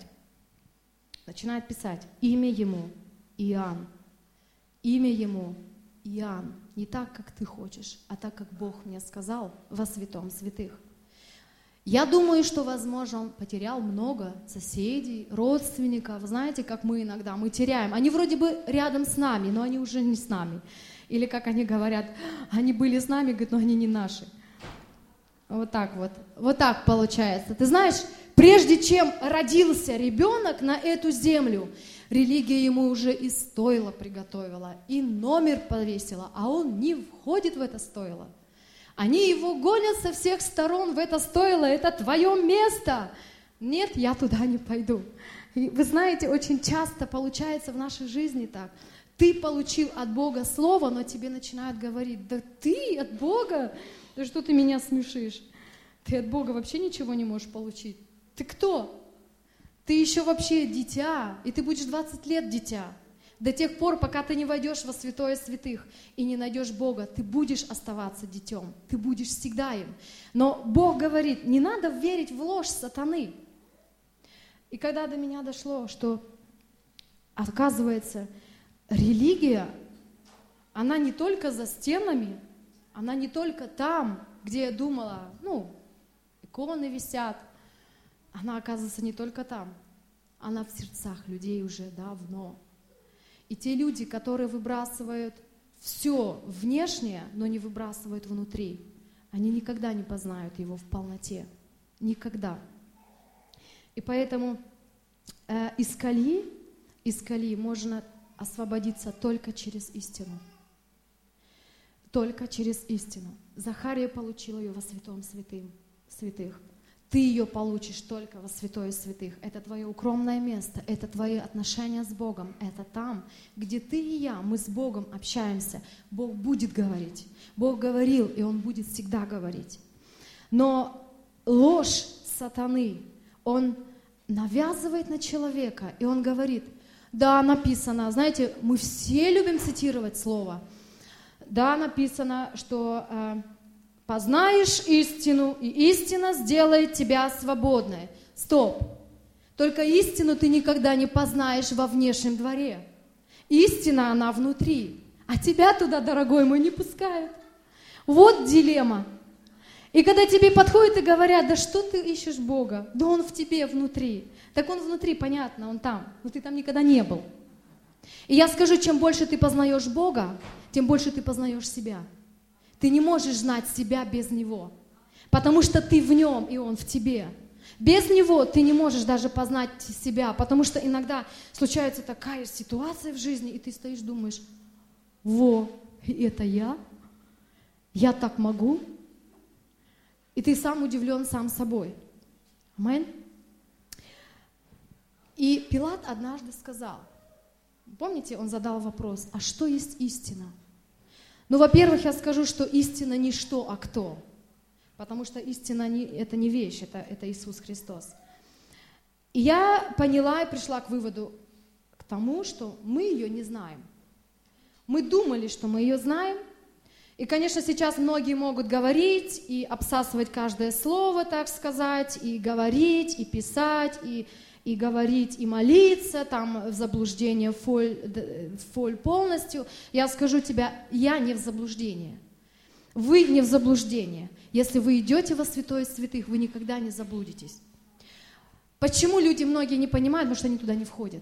имя ему Иоанн. Имя ему Иоанн. Не так, как ты хочешь, а так, как Бог мне сказал во святом святых. Я думаю, что, возможно, он потерял много соседей, родственников. Знаете, как мы иногда, мы теряем. Они вроде бы рядом с нами, но они уже не с нами. Или, как они говорят, они были с нами, говорят, но они не наши. Вот так вот. Вот так получается. Ты знаешь, прежде чем родился ребенок на эту землю, религия ему уже и стойло приготовила, и номер повесила, а он не входит в это стойло. Они его гонят со всех сторон в это стойло, это твое место. Нет, я туда не пойду. И вы знаете, очень часто получается в нашей жизни так. Ты получил от Бога слово, но тебе начинают говорить: да ты от Бога, да что ты меня смешишь? Ты от Бога вообще ничего не можешь получить. Ты кто? Ты еще вообще дитя, и ты будешь 20 лет дитя. До тех пор, пока ты не войдешь во святое святых и не найдешь Бога, ты будешь оставаться детем, ты будешь всегда им. Но Бог говорит, не надо верить в ложь сатаны. И когда до меня дошло, что, оказывается, религия, она не только за стенами, она не только там, где я думала, иконы висят, она, оказывается, не только там, она в сердцах людей уже давно. И те люди, которые выбрасывают все внешнее, но не выбрасывают внутри, они никогда не познают его в полноте. Никогда. И поэтому из колеи можно освободиться только через истину. Только через истину. Захария получил ее во святом святых. Ты ее получишь только во святое святых. Это твое укромное место, это твои отношения с Богом. Это там, где ты и я, мы с Богом общаемся. Бог будет говорить. Бог говорил, и Он будет всегда говорить. Но ложь сатаны, он навязывает на человека, и он говорит, да, написано, знаете, мы все любим цитировать слово. Да, написано, что познаешь истину, и истина сделает тебя свободной. Стоп! Только истину ты никогда не познаешь во внешнем дворе. Истина, она внутри. А тебя туда, дорогой мой, не пускают. Вот дилемма. И когда тебе подходят и говорят, да что ты ищешь Бога? Да Он в тебе внутри. Так Он внутри, понятно, Он там, но ты там никогда не был. И я скажу, чем больше ты познаешь Бога, тем больше ты познаешь себя. Ты не можешь знать себя без Него, потому что ты в Нем, и Он в тебе. Без Него ты не можешь даже познать себя, потому что иногда случается такая ситуация в жизни, и ты стоишь, думаешь, во, это я? Я так могу? И ты сам удивлен сам собой. Аминь. И Пилат однажды сказал, помните, он задал вопрос, а что есть истина? Ну, во-первых, я скажу, что истина не что, а кто. Потому что истина это не вещь, это Иисус Христос. И я поняла и пришла к выводу, к тому, что мы ее не знаем. Мы думали, что мы ее знаем. И, конечно, сейчас многие могут говорить и обсасывать каждое слово, так сказать, и говорить, и писать, и говорить, и молиться, там в заблуждение фоль полностью. Я скажу тебе, я не в заблуждении. Вы не в заблуждении. Если вы идете во святое святых, вы никогда не заблудитесь. Почему люди многие не понимают? Потому что они туда не входят.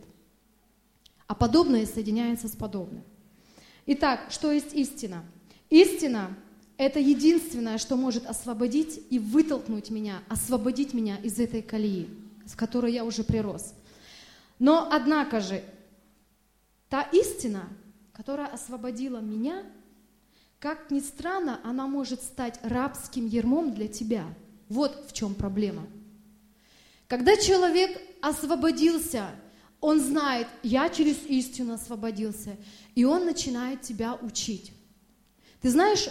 А подобное соединяется с подобным. Итак, что есть истина? Истина – это единственное, что может освободить и вытолкнуть меня, освободить меня из этой колеи, в которой я уже прирос. Но, однако же, та истина, которая освободила меня, как ни странно, она может стать рабским ярмом для тебя. Вот в чем проблема. Когда человек освободился, он знает, я через истину освободился, и он начинает тебя учить. Ты знаешь,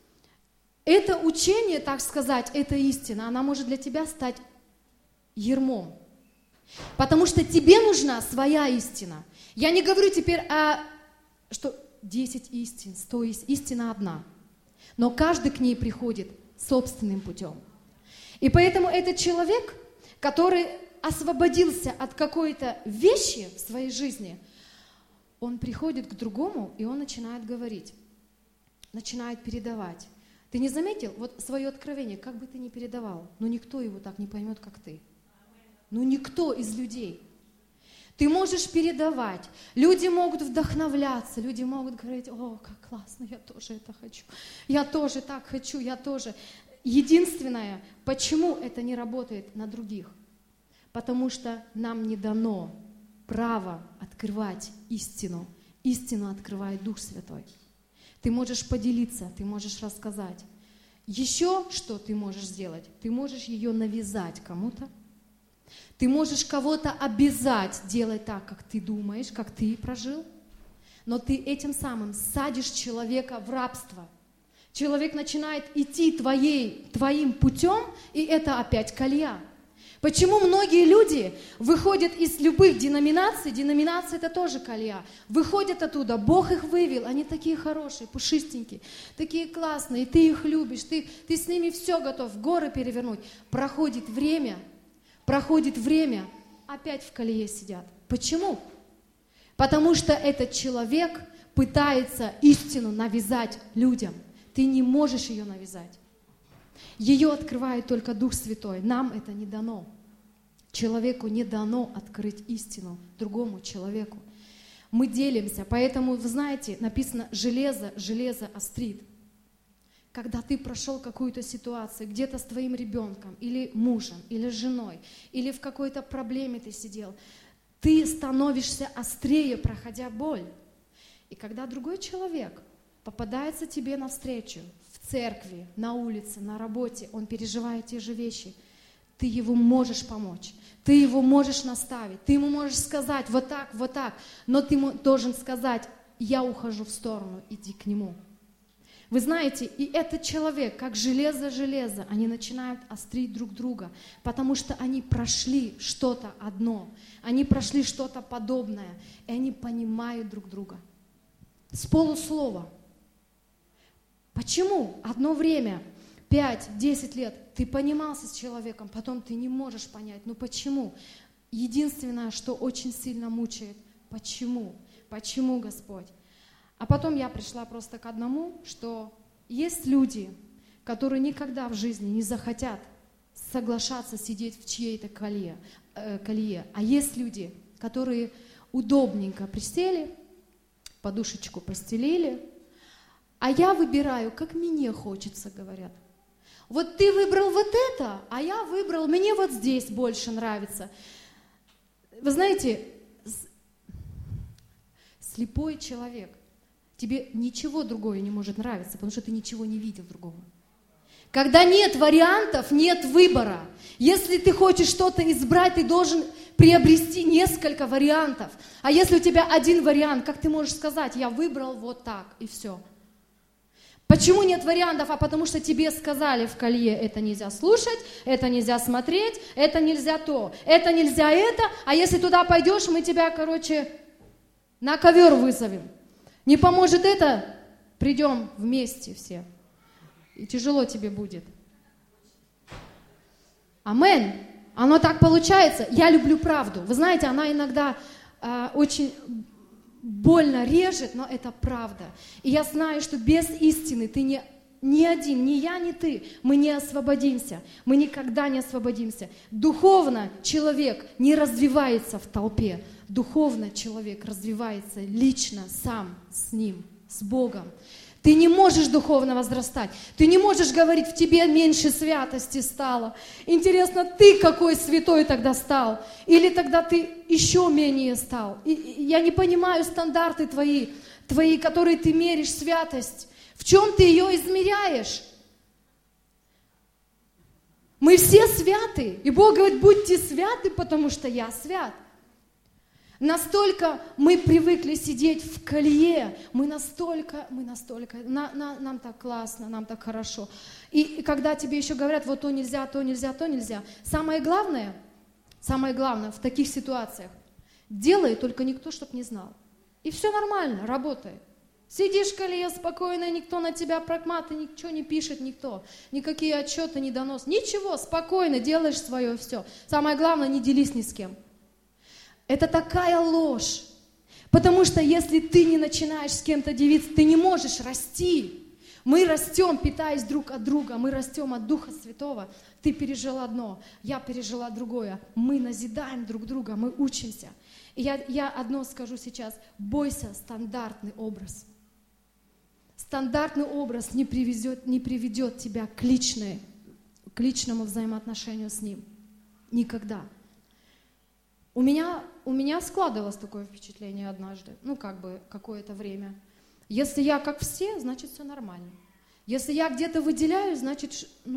это учение, так сказать, это истина, она может для тебя стать ярмом. Потому что тебе нужна своя истина. Я не говорю теперь что 10 истин, 100 истин, истина одна. Но каждый к ней приходит собственным путем. И поэтому этот человек, который освободился от какой-то вещи в своей жизни, он приходит к другому, и он начинает говорить, начинает передавать. Ты не заметил? Вот свое откровение, как бы ты ни передавал, но никто его так не поймет, как ты. Ну, никто из людей. Ты можешь передавать. Люди могут вдохновляться, люди могут говорить, о, как классно, я тоже это хочу. Я тоже так хочу, я тоже. Единственное, почему это не работает на других? Потому что нам не дано право открывать истину. Истину открывает Дух Святой. Ты можешь поделиться, ты можешь рассказать. Еще что ты можешь сделать? Ты можешь ее навязать кому-то. Ты можешь кого-то обязать делать так, как ты думаешь, как ты прожил. Но ты этим самым садишь человека в рабство. Человек начинает идти твоим путем, и это опять колья. Почему многие люди выходят из любых деноминаций, деноминация это тоже колья, выходят оттуда, Бог их вывел, они такие хорошие, пушистенькие, такие классные, ты их любишь, ты с ними все готов, горы перевернуть. Проходит время, опять в колее сидят. Почему? Потому что этот человек пытается истину навязать людям. Ты не можешь ее навязать. Ее открывает только Дух Святой. Нам это не дано. Человеку не дано открыть истину другому человеку. Мы делимся. Поэтому, вы знаете, написано железо острит. Когда ты прошел какую-то ситуацию, где-то с твоим ребенком, или мужем, или женой, или в какой-то проблеме ты сидел, ты становишься острее, проходя боль. И когда другой человек попадается тебе навстречу, в церкви, на улице, на работе, он переживает те же вещи, ты ему можешь помочь, ты его можешь наставить, ты ему можешь сказать вот так, но ты ему должен сказать, я ухожу в сторону, иди к нему. Вы знаете, и этот человек, как железо, они начинают острить друг друга, потому что они прошли что-то одно, они прошли что-то подобное, и они понимают друг друга. С полуслова. Почему одно время, 5-10 лет, ты понимался с человеком, потом ты не можешь понять, ну почему? Единственное, что очень сильно мучает, почему? Почему, Господь? А потом я пришла просто к одному, что есть люди, которые никогда в жизни не захотят соглашаться сидеть в чьей-то колее. А есть люди, которые удобненько присели, подушечку постелили, а я выбираю, как мне хочется, говорят. Вот ты выбрал вот это, а я выбрал, мне вот здесь больше нравится. Вы знаете, слепой человек, тебе ничего другое не может нравиться, потому что ты ничего не видел другого. Когда нет вариантов, нет выбора. Если ты хочешь что-то избрать, ты должен приобрести несколько вариантов. А если у тебя один вариант, как ты можешь сказать, я выбрал вот так, и все. Почему нет вариантов? А потому что тебе сказали в колье, это нельзя слушать, это нельзя смотреть, это нельзя то, это нельзя это, а если туда пойдешь, мы тебя, на ковер вызовем. Не поможет это, придем вместе все. И тяжело тебе будет. Амен. Оно так получается. Я люблю правду. Вы знаете, она иногда очень больно режет, но это правда. И я знаю, что без истины ты ни один, ни я, ни ты, мы не освободимся. Мы никогда не освободимся. Духовно человек не развивается в толпе. Духовно человек развивается лично, сам, с ним, с Богом. Ты не можешь духовно возрастать. Ты не можешь говорить, в тебе меньше святости стало. Интересно, ты какой святой тогда стал? Или тогда ты еще менее стал? И я не понимаю стандарты твои, которые ты меришь святость. В чем ты ее измеряешь? Мы все святы. И Бог говорит, будьте святы, потому что я свят. Настолько мы привыкли сидеть в колье, нам так классно, нам так хорошо. И когда тебе еще говорят, вот то нельзя, то нельзя, то нельзя. Самое главное в таких ситуациях, делай, только никто, чтоб не знал. И все нормально, работает. Сидишь в колье спокойно, никто на тебя прагматы, ничего не пишет, никто. Никакие отчеты, не донос. Ничего, спокойно делаешь свое, все. Самое главное, не делись ни с кем. Это такая ложь, потому что если ты не начинаешь с кем-то делиться, ты не можешь расти. Мы растем, питаясь друг от друга, мы растем от Духа Святого. Ты пережил одно, я пережила другое. Мы назидаем друг друга, мы учимся. И я одно скажу сейчас, бойся стандартный образ. Стандартный образ не приведет тебя к личному взаимоотношению с Ним. Никогда. У меня складывалось такое впечатление однажды, какое-то время. Если я как все, значит все нормально. Если я где-то выделяюсь, значит,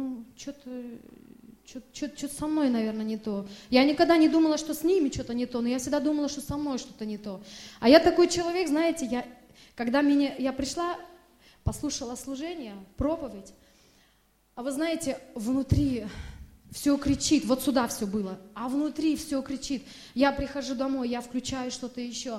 что-то со мной, наверное, не то. Я никогда не думала, что с ними что-то не то, но я всегда думала, что со мной что-то не то. А я такой человек, знаете, я пришла, послушала служение, проповедь, а вы знаете, внутри все кричит, вот сюда все было, а внутри все кричит. Я прихожу домой, я включаю что-то еще.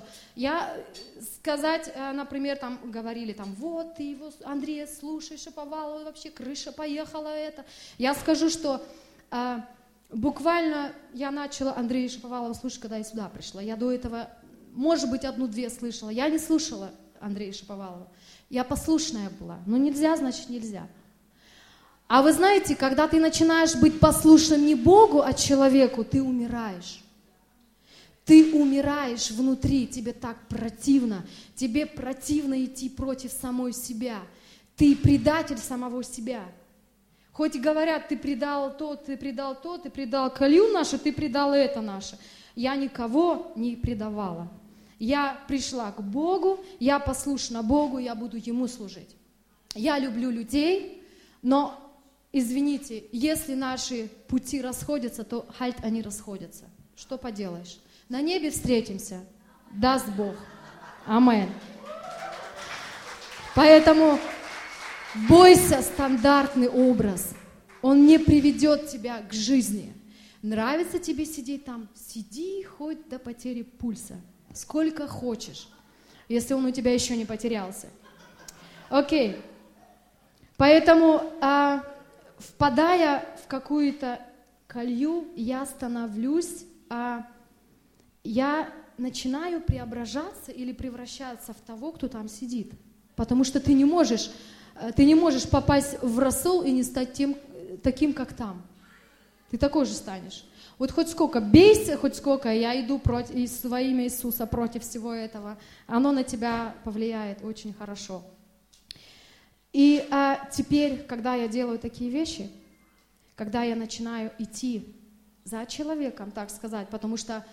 Например, там говорили, вот ты его, Андрея, слушай, Шаповалова, вообще крыша поехала это. Я скажу, что буквально я начала Андрея Шаповалова слушать, когда я сюда пришла. Я до этого, может быть, 1-2 слышала. Я не слушала Андрея Шаповалова. Я послушная была. Нельзя, значит нельзя. А вы знаете, когда ты начинаешь быть послушным не Богу, а человеку, ты умираешь. Ты умираешь внутри, тебе так противно. Тебе противно идти против самой себя. Ты предатель самого себя. Хоть говорят, ты предал то, ты предал то, ты предал колью нашу, ты предал это наше. Я никого не предавала. Я пришла к Богу, я послушна Богу, я буду Ему служить. Я люблю людей, но извините, если наши пути расходятся, то они расходятся. Что поделаешь? На небе встретимся, даст Бог. Амен. Поэтому бойся стандартный образ. Он не приведет тебя к жизни. Нравится тебе сидеть там? Сиди хоть до потери пульса. Сколько хочешь, если он у тебя еще не потерялся. Окей. Поэтому, впадая в какую-то колью, я становлюсь, я начинаю преображаться или превращаться в того, кто там сидит. Потому что ты не можешь попасть в рассол и не стать таким, как там. Ты такой же станешь. Вот хоть сколько бейся, хоть сколько я иду во имя Иисуса против всего этого, оно на тебя повлияет очень хорошо. И теперь, когда я делаю такие вещи, когда я начинаю идти за человеком, так сказать, потому что,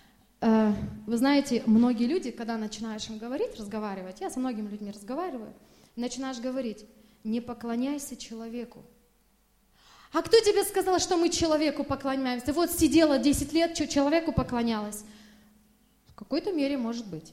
вы знаете, многие люди, когда начинаешь им разговаривать, я со многими людьми разговариваю, начинаешь говорить: не поклоняйся человеку. А кто тебе сказал, что мы человеку поклоняемся? Вот сидела 10 лет, что человеку поклонялась? В какой-то мере может быть.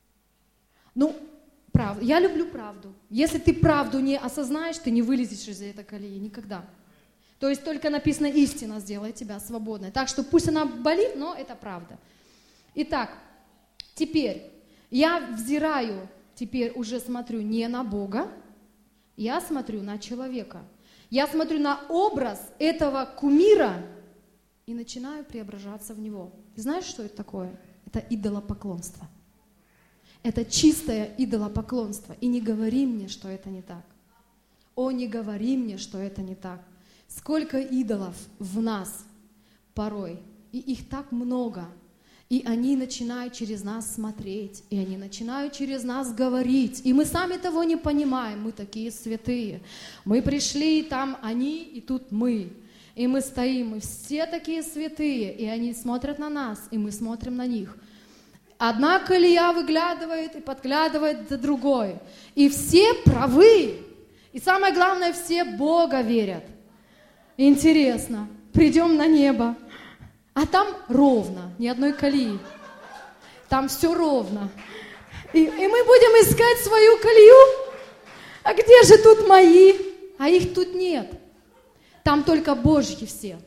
Ну, правда. Я люблю правду. Если ты правду не осознаешь, ты не вылезешь из этой колеи никогда. То есть только написано: истина сделает тебя свободной. Так что пусть она болит, но это правда. Итак, теперь я взираю, теперь уже смотрю не на Бога, я смотрю на человека. Я смотрю на образ этого кумира и начинаю преображаться в него. Ты знаешь, что это такое? Это идолопоклонство. Это чистое идолопоклонство. И не говори мне, что это не так. О, не говори мне, что это не так. Сколько идолов в нас порой. И их так много. И они начинают через нас смотреть, и они начинают через нас говорить. И мы сами того не понимаем, мы такие святые. Мы пришли, там они, и тут мы. И мы стоим, мы все такие святые, и они смотрят на нас, и мы смотрим на них. Одна колея выглядывает и подглядывает за другой. И все правы. И самое главное, все Бога верят. Интересно, придем на небо. А там ровно, ни одной колеи. Там все ровно. И мы будем искать свою колею. А где же тут мои? А их тут нет. Там только Божьи все.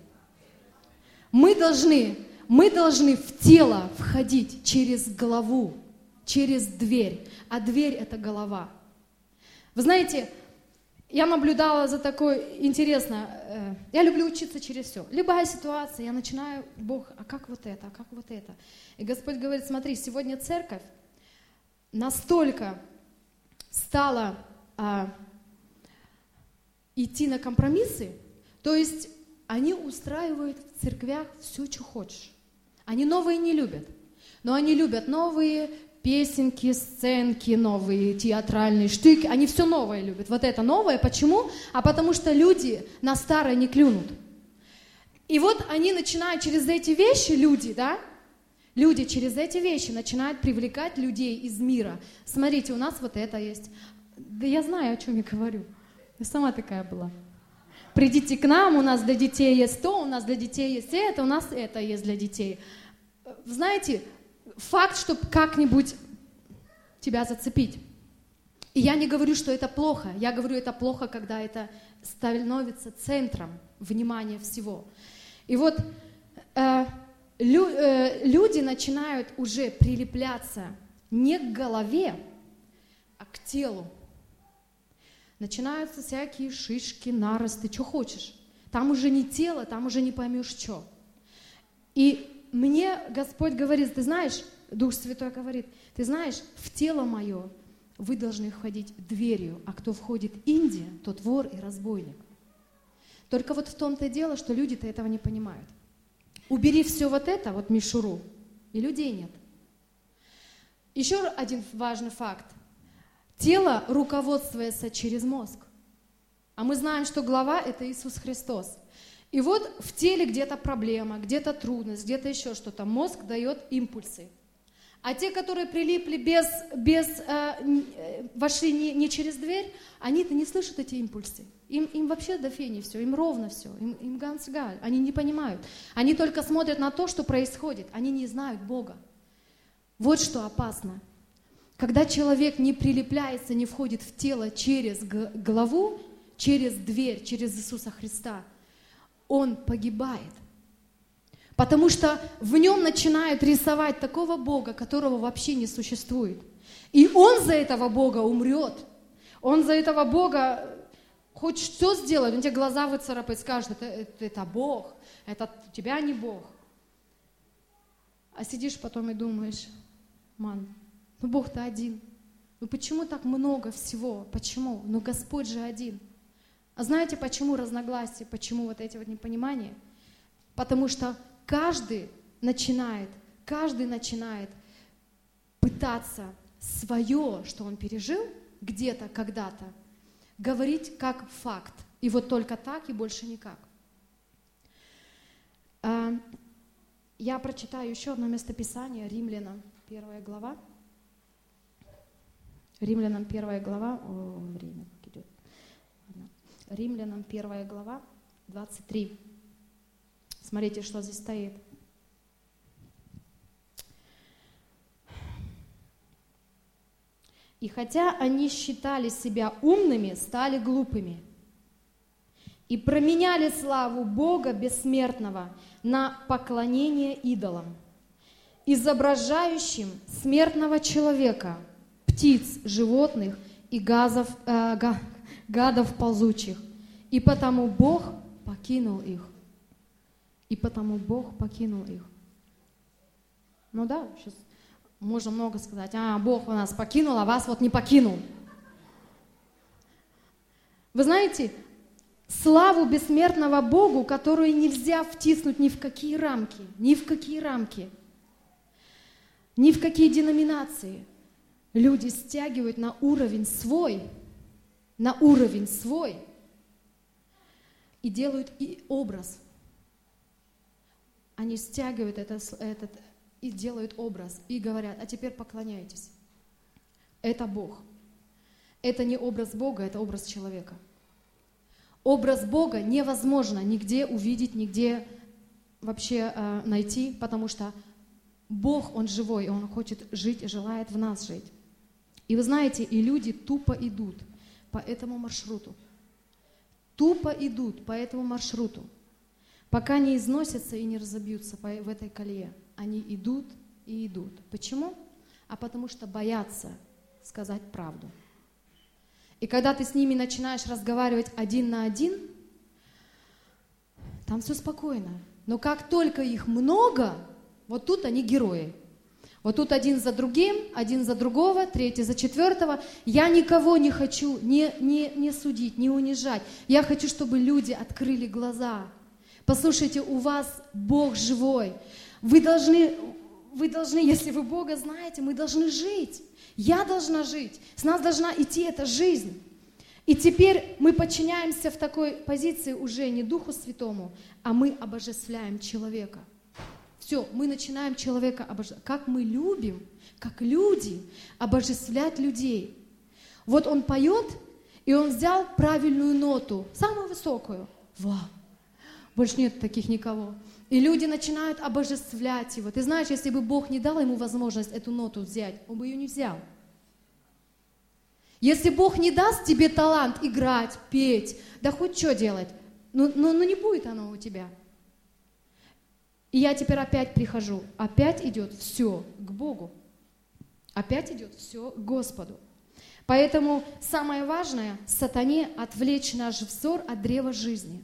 Мы должны в тело входить через голову, через дверь. А дверь — это голова. Вы знаете, я наблюдала за такой, интересно, я люблю учиться через все. Любая ситуация, я начинаю: Бог, а как вот это, а как вот это? И Господь говорит: смотри, сегодня церковь настолько стала идти на компромиссы, то есть они устраивают в церквях все, что хочешь. Они новые не любят, но они любят новые песенки, сценки, новые театральные штуки. Они все новое любят. Вот это новое. Почему? А потому что люди на старое не клюнут. И вот они начинают через эти вещи, люди через эти вещи начинают привлекать людей из мира. Смотрите, у нас вот это есть. Да я знаю, о чем я говорю. Я сама такая была. Придите к нам, у нас для детей есть то, у нас для детей есть это, у нас это есть для детей. Знаете, факт, чтобы как-нибудь тебя зацепить. И я не говорю, что это плохо. Я говорю, это плохо, когда это становится центром внимания всего. И вот люди начинают уже прилепляться не к голове, а к телу. Начинаются всякие шишки, наросты, что хочешь. Там уже не тело, там уже не поймешь, что. И мне Господь говорит: ты знаешь, Дух Святой говорит: ты знаешь, в тело мое вы должны входить дверью, а кто входит Индия, тот вор и разбойник. Только вот в том-то и дело, что люди-то этого не понимают. Убери все вот это, вот мишуру, и людей нет. Еще один важный факт. Тело руководствуется через мозг. А мы знаем, что глава — это Иисус Христос. И вот в теле где-то проблема, где-то трудность, где-то еще что-то. Мозг дает импульсы. А те, которые прилипли вошли не через дверь, они-то не слышат эти импульсы. Им вообще до фени все, им ровно все, им ганцгаль. Они не понимают. Они только смотрят на то, что происходит. Они не знают Бога. Вот что опасно. Когда человек не прилепляется, не входит в тело через главу, через дверь, через Иисуса Христа, он погибает. Потому что в нем начинают рисовать такого Бога, которого вообще не существует. И он за этого Бога умрет. Он за этого Бога хоть что сделает, он тебе глаза выцарапает, скажет: это Бог, это у тебя не Бог. А сидишь потом и думаешь: ман, ну Бог-то один. Ну почему так много всего? Почему? Ну Господь же один. А знаете, почему разногласия, почему вот эти вот непонимания? Потому что каждый начинает пытаться свое, что он пережил где-то, когда-то, говорить как факт. И вот только так и больше никак. Я прочитаю еще одно местописание, Римлянам, 1 глава. Римлянам 1 глава, время идет. Римлянам 1 глава, 23. Смотрите, что здесь стоит. И хотя они считали себя умными, стали глупыми, и променяли славу Бога бессмертного на поклонение идолам, изображающим смертного человека, птиц, животных и гадов ползучих. И потому Бог покинул их. Ну да, сейчас можно много сказать. Бог у нас покинул, а вас вот не покинул. Вы знаете, славу бессмертного Богу, которую нельзя втиснуть ни в какие рамки, ни в какие деноминации. Люди стягивают на уровень свой, и делают и образ. Они стягивают этот и делают образ, и говорят, а теперь поклоняйтесь. Это Бог. Это не образ Бога, это образ человека. Образ Бога невозможно нигде увидеть, нигде вообще найти, потому что Бог, Он живой, и Он хочет жить и желает в нас жить. И вы знаете, и люди тупо идут по этому маршруту. Пока не износятся и не разобьются в этой колее. Они идут и идут. Почему? Потому что боятся сказать правду. И когда ты с ними начинаешь разговаривать один на один, там все спокойно. Но как только их много, вот тут они герои. Вот тут один за другим, один за другого, третий за четвертого. Я никого не хочу не судить, не унижать. Я хочу, чтобы люди открыли глаза. Послушайте, у вас Бог живой. Вы должны, если вы Бога знаете, мы должны жить. Я должна жить. С нас должна идти эта жизнь. И теперь мы подчиняемся в такой позиции уже не Духу Святому, а мы обожествляем человека. Все, мы начинаем человека обожествлять. Как мы любим, как люди, обожествлять людей. Вот он поет, и он взял правильную ноту, самую высокую. Вау! Больше нет таких никого. И люди начинают обожествлять его. Ты знаешь, если бы Бог не дал ему возможность эту ноту взять, он бы ее не взял. Если Бог не даст тебе талант играть, петь, да хоть что делать, но не будет оно у тебя. И я теперь опять прихожу, опять идет все к Богу, опять идет все к Господу. Поэтому самое важное — сатане отвлечь наш взор от древа жизни.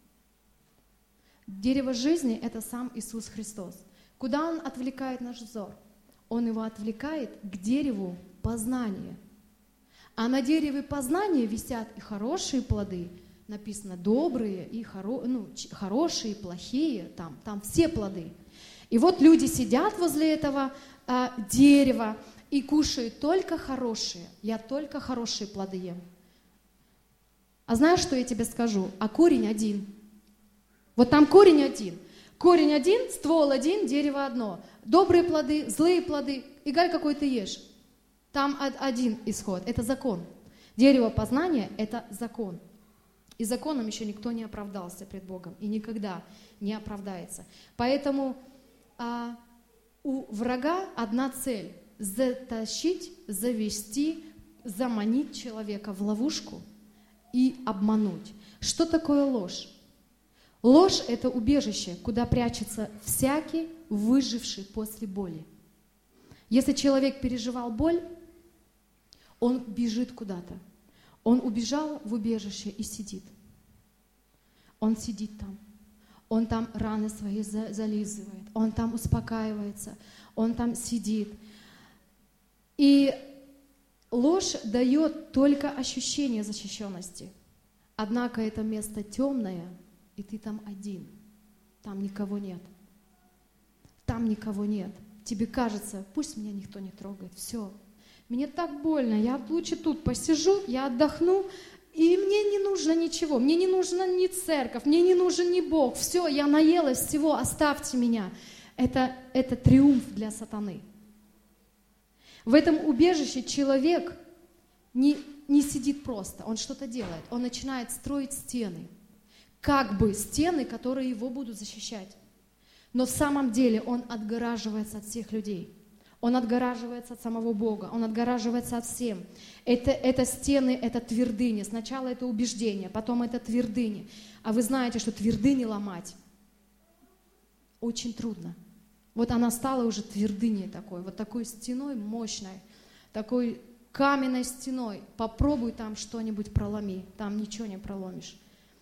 Дерево жизни — это сам Иисус Христос. Куда Он отвлекает наш взор? Он его отвлекает к дереву познания. А на дереве познания висят и хорошие плоды, написано добрые, и хорошие, плохие, там все плоды. И вот люди сидят возле этого дерева и кушают только хорошие. Я только хорошие плоды ем. А знаешь, что я тебе скажу? А корень один. Вот там корень один. Корень один, ствол один, дерево одно. Добрые плоды, злые плоды, игаль какой ты ешь. Там один исход, это закон. Дерево познания — это закон. И законом еще никто не оправдался пред Богом и никогда не оправдается. Поэтому у врага одна цель — затащить, завести, заманить человека в ловушку и обмануть. Что такое ложь? Ложь — это убежище, куда прячется всякий выживший после боли. Если человек переживал боль, он бежит куда-то. Он убежал в убежище и сидит. Он сидит там. Он там раны свои зализывает. Он там успокаивается. Он там сидит. И ложь дает только ощущение защищенности. Однако это место темное, и ты там один. Там никого нет. Там никого нет. Тебе кажется, пусть меня никто не трогает. Все. Мне так больно. Я лучше тут посижу, я отдохну, и мне не нужно ничего. Мне не нужна ни церковь, мне не нужен ни Бог. Все, я наелась всего, оставьте меня. Это триумф для сатаны. В этом убежище человек не сидит просто, он что-то делает. Он начинает строить стены. Как бы стены, которые его будут защищать. Но в самом деле он отгораживается от всех людей. Он отгораживается от самого Бога, он отгораживается от всем. Это стены, это твердыни. Сначала это убеждение, потом это твердыни. А вы знаете, что твердыни ломать очень трудно. Вот она стала уже твердыней такой, вот такой стеной мощной, такой каменной стеной. Попробуй там что-нибудь проломи, там ничего не проломишь.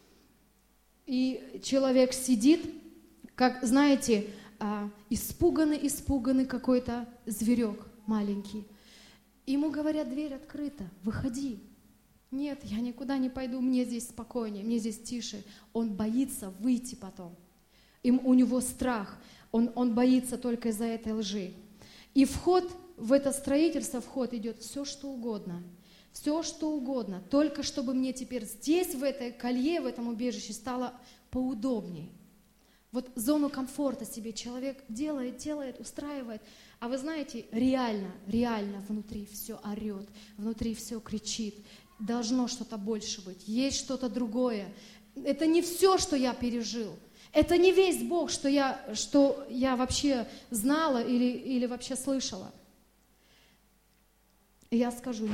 И человек сидит, как, знаете, испуганный какой-то зверек маленький. Ему говорят, дверь открыта, выходи. Нет, я никуда не пойду, мне здесь спокойнее, мне здесь тише. Он боится выйти потом. У него страх, он боится только из-за этой лжи. И вход в это строительство, вход идет все, что угодно. Все, что угодно, только чтобы мне теперь здесь, в этой колье, в этом убежище стало поудобней. Вот зону комфорта себе человек делает, устраивает. А вы знаете, реально внутри все орет, внутри все кричит. Должно что-то больше быть, есть что-то другое. Это не все, что я пережил. Это не весь Бог, что я вообще знала или вообще слышала. И я скажу,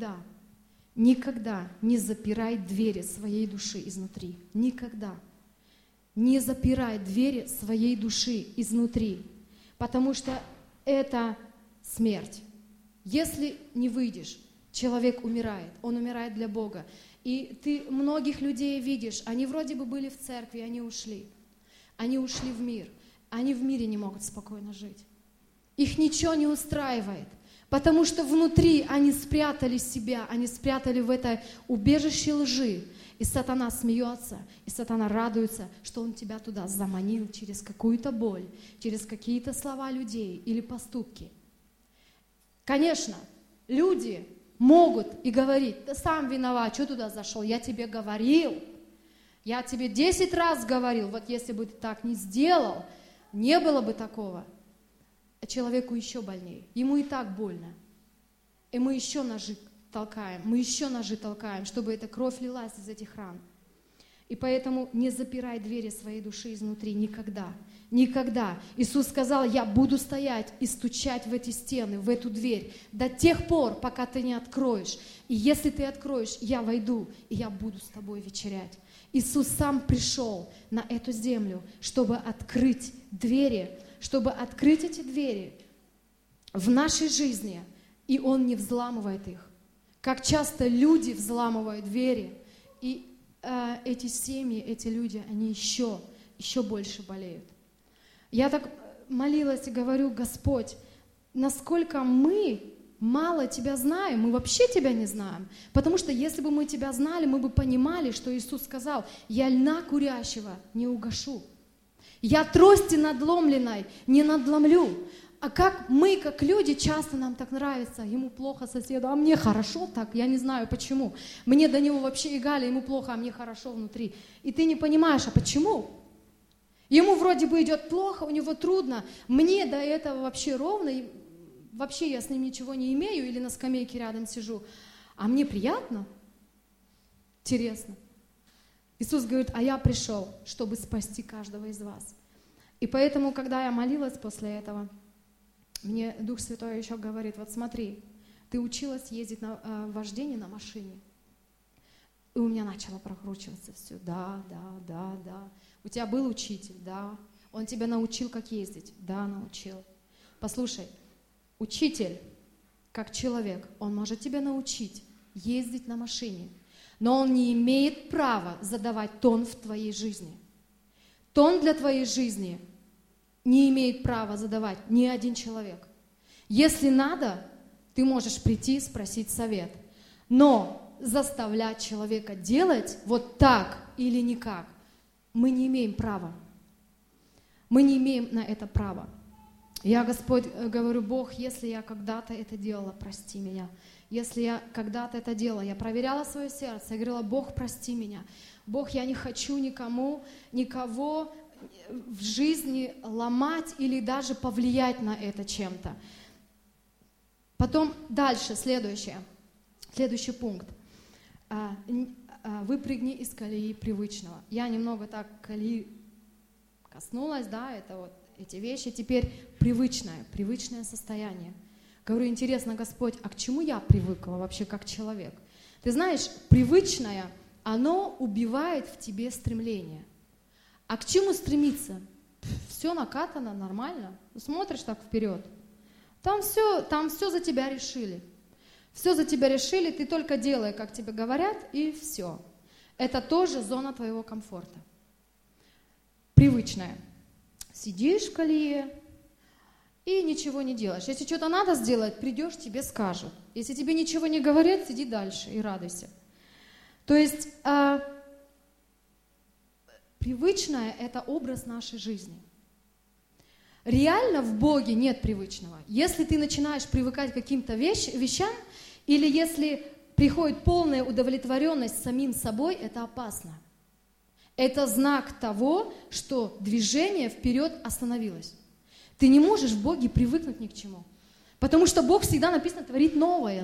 никогда не запирай двери своей души изнутри. Никогда. Не запирай двери своей души изнутри, потому что это смерть. Если не выйдешь, человек умирает, он умирает для Бога. И ты многих людей видишь, они вроде бы были в церкви, они ушли в мир, они в мире не могут спокойно жить. Их ничего не устраивает, потому что внутри они спрятали себя, они спрятали в это убежище лжи. И сатана смеется, и сатана радуется, что он тебя туда заманил через какую-то боль, через какие-то слова людей или поступки. Конечно, люди могут и говорить, ты сам виноват, что туда зашел, я тебе говорил, я тебе 10 раз говорил, вот если бы ты так не сделал, не было бы такого. А человеку еще больнее, ему и так больно, и мы еще ножи толкаем, чтобы эта кровь лилась из этих ран. И поэтому не запирай двери своей души изнутри никогда. Никогда. Иисус сказал, я буду стоять и стучать в эти стены, в эту дверь до тех пор, пока ты не откроешь. И если ты откроешь, я войду, и я буду с тобой вечерять. Иисус сам пришел на эту землю, чтобы открыть двери, чтобы открыть эти двери в нашей жизни, и Он не взламывает их. Как часто люди взламывают двери, и эти семьи, эти люди, они еще больше болеют. Я так молилась и говорю, Господь, насколько мы мало Тебя знаем, мы вообще Тебя не знаем. Потому что если бы мы Тебя знали, мы бы понимали, что Иисус сказал, я льна курящего не угашу, я трости надломленной не надломлю. А как мы, как люди, часто нам так нравится, ему плохо соседу, а мне хорошо так, я не знаю почему. Мне до него вообще эгаль, ему плохо, а мне хорошо внутри. И ты не понимаешь, а почему? Ему вроде бы идет плохо, у него трудно, мне до этого вообще ровно, и вообще я с ним ничего не имею или на скамейке рядом сижу, а мне приятно, интересно. Иисус говорит, а я пришел, чтобы спасти каждого из вас. И поэтому, когда я молилась после этого, мне Дух Святой еще говорит, вот смотри, ты училась ездить на вождении на машине. И у меня начало прокручиваться все, да. У тебя был учитель, да. Он тебя научил, как ездить, да, научил. Послушай, учитель, как человек, он может тебя научить ездить на машине, но он не имеет права задавать тон в твоей жизни. Тон для твоей жизни не имеет права задавать ни один человек. Если надо, Ты можешь прийти, спросить совет. Но заставлять человека делать вот так или никак мы не имеем права. Мы не имеем на это права. Я, Господь, говорю: Бог, если я когда-то это делала, прости меня. Если я когда-то это делала, я проверяла свое сердце, я говорила: Бог, прости меня. Бог, я не хочу никого в жизни ломать или даже повлиять на это чем-то. Потом дальше, следующий пункт. Выпрыгни из колеи привычного. Я немного так колеи коснулась, да, это вот эти вещи. Теперь привычное состояние. Говорю: интересно, Господь, а к чему я привыкла вообще как человек? Ты знаешь, привычное, оно убивает в тебе стремление. А к чему стремиться? Все накатано, нормально. Смотришь так вперед. Там все за тебя решили. Все за тебя решили, ты только делай, как тебе говорят, и все. Это тоже зона твоего комфорта. Привычная. Сидишь в колее и ничего не делаешь. Если что-то надо сделать, придешь, тебе скажут. Если тебе ничего не говорят, сиди дальше и радуйся. То есть привычное – это образ нашей жизни. Реально в Боге нет привычного. Если ты начинаешь привыкать к каким-то вещам, или если приходит полная удовлетворенность самим собой, это опасно. Это знак того, что движение вперед остановилось. Ты не можешь в Боге привыкнуть ни к чему. Потому что Бог всегда, написано, творит новое.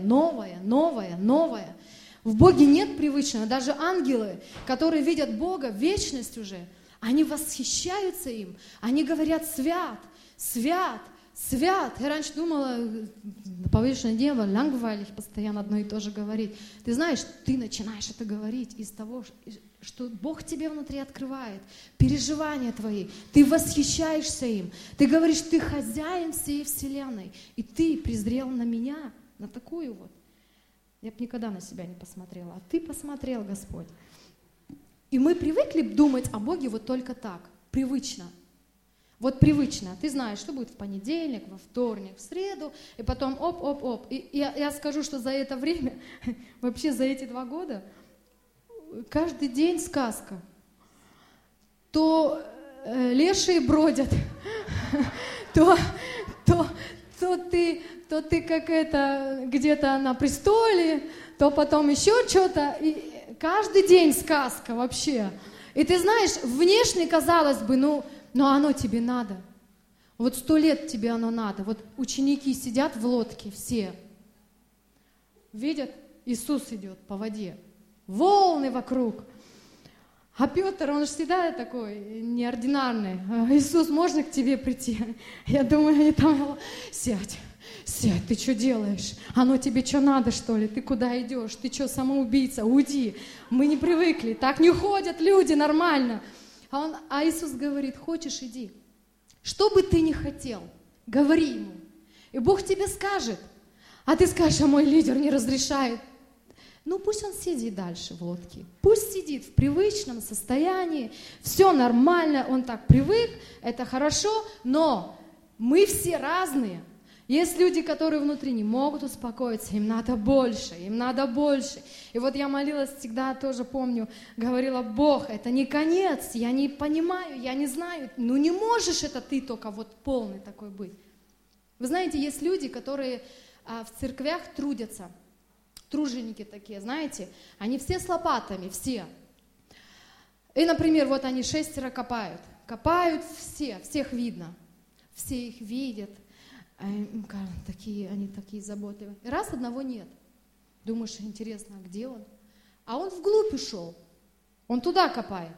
В Боге нет привычного. Даже ангелы, которые видят Бога, вечность уже, они восхищаются им. Они говорят: свят, свят, свят. Я раньше думала, повышенное небо, langweilig, постоянно одно и то же говорить. Ты знаешь, ты начинаешь это говорить из того, что Бог тебе внутри открывает, переживания твои, ты восхищаешься им, ты говоришь: ты хозяин всей вселенной, и ты презрел на меня, на такую вот. Я бы никогда на себя не посмотрела, а ты посмотрел, Господь. И мы привыкли думать о Боге вот только так, привычно. Вот привычно. Ты знаешь, что будет в понедельник, во вторник, в среду, и потом оп. И я скажу, что за это время, вообще за эти 2 года, каждый день сказка. То лешие бродят, то ты как это где-то на престоле, то потом еще что-то. И каждый день сказка вообще. И ты знаешь, внешне казалось бы, но оно тебе надо. Вот 100 лет тебе оно надо. Вот ученики сидят в лодке все. Видят, Иисус идет по воде. Волны вокруг. А Петр, он же всегда такой неординарный. Иисус, можно к тебе прийти? Я думаю, они там: сядь, ты что делаешь? Оно тебе что надо, что ли? Ты куда идешь? Ты что, самоубийца? Уйди. Мы не привыкли. Так не ходят люди нормально. А Иисус говорит: хочешь, иди. Что бы ты ни хотел, говори ему. И Бог тебе скажет. А ты скажешь: а мой лидер не разрешает. Ну пусть он сидит дальше в лодке. Пусть сидит в привычном состоянии. Все нормально, он так привык, это хорошо. Но мы все разные. Есть люди, которые внутри не могут успокоиться, им надо больше. И вот я молилась всегда, тоже помню, говорила: Бог, это не конец, я не понимаю, я не знаю. Ну не можешь это ты только вот полный такой быть. Вы знаете, есть люди, которые в церквях трудятся, труженики такие, знаете, они все с лопатами, все. И, например, вот они 6 копают всех видно, все их видят. Они такие заботливые. И раз одного нет. Думаешь, интересно, а где он? А он вглубь ушел. Он туда копает.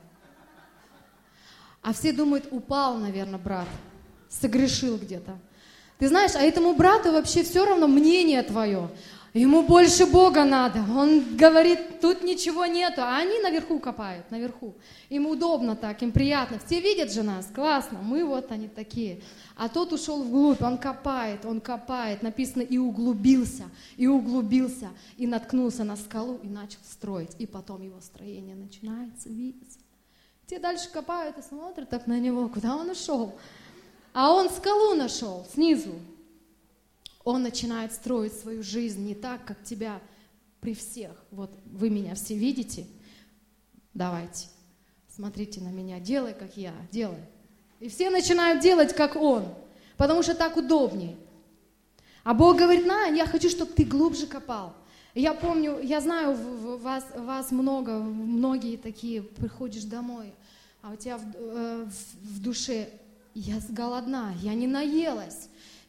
А все думают: упал, наверное, брат. Согрешил где-то. Ты знаешь, а этому брату вообще все равно мнение твое. Ему больше Бога надо. Он говорит: тут ничего нету. А они наверху копают, наверху. Им удобно так, им приятно. Все видят же нас, классно. Мы вот они такие. А тот ушел вглубь, он копает. Написано: и углубился, и наткнулся на скалу, и начал строить. И потом его строение начинается, видится. Те дальше копают и смотрят так на него, куда он ушел. А он скалу нашел снизу. Он начинает строить свою жизнь не так, как тебя при всех. Вот вы меня все видите, давайте, смотрите на меня, делай, как я, делай. И все начинают делать, как он, потому что так удобнее. А Бог говорит: я хочу, чтобы ты глубже копал. И я помню, я знаю, вас много, многие такие, приходишь домой, а у тебя в душе: я голодна, я не наелась.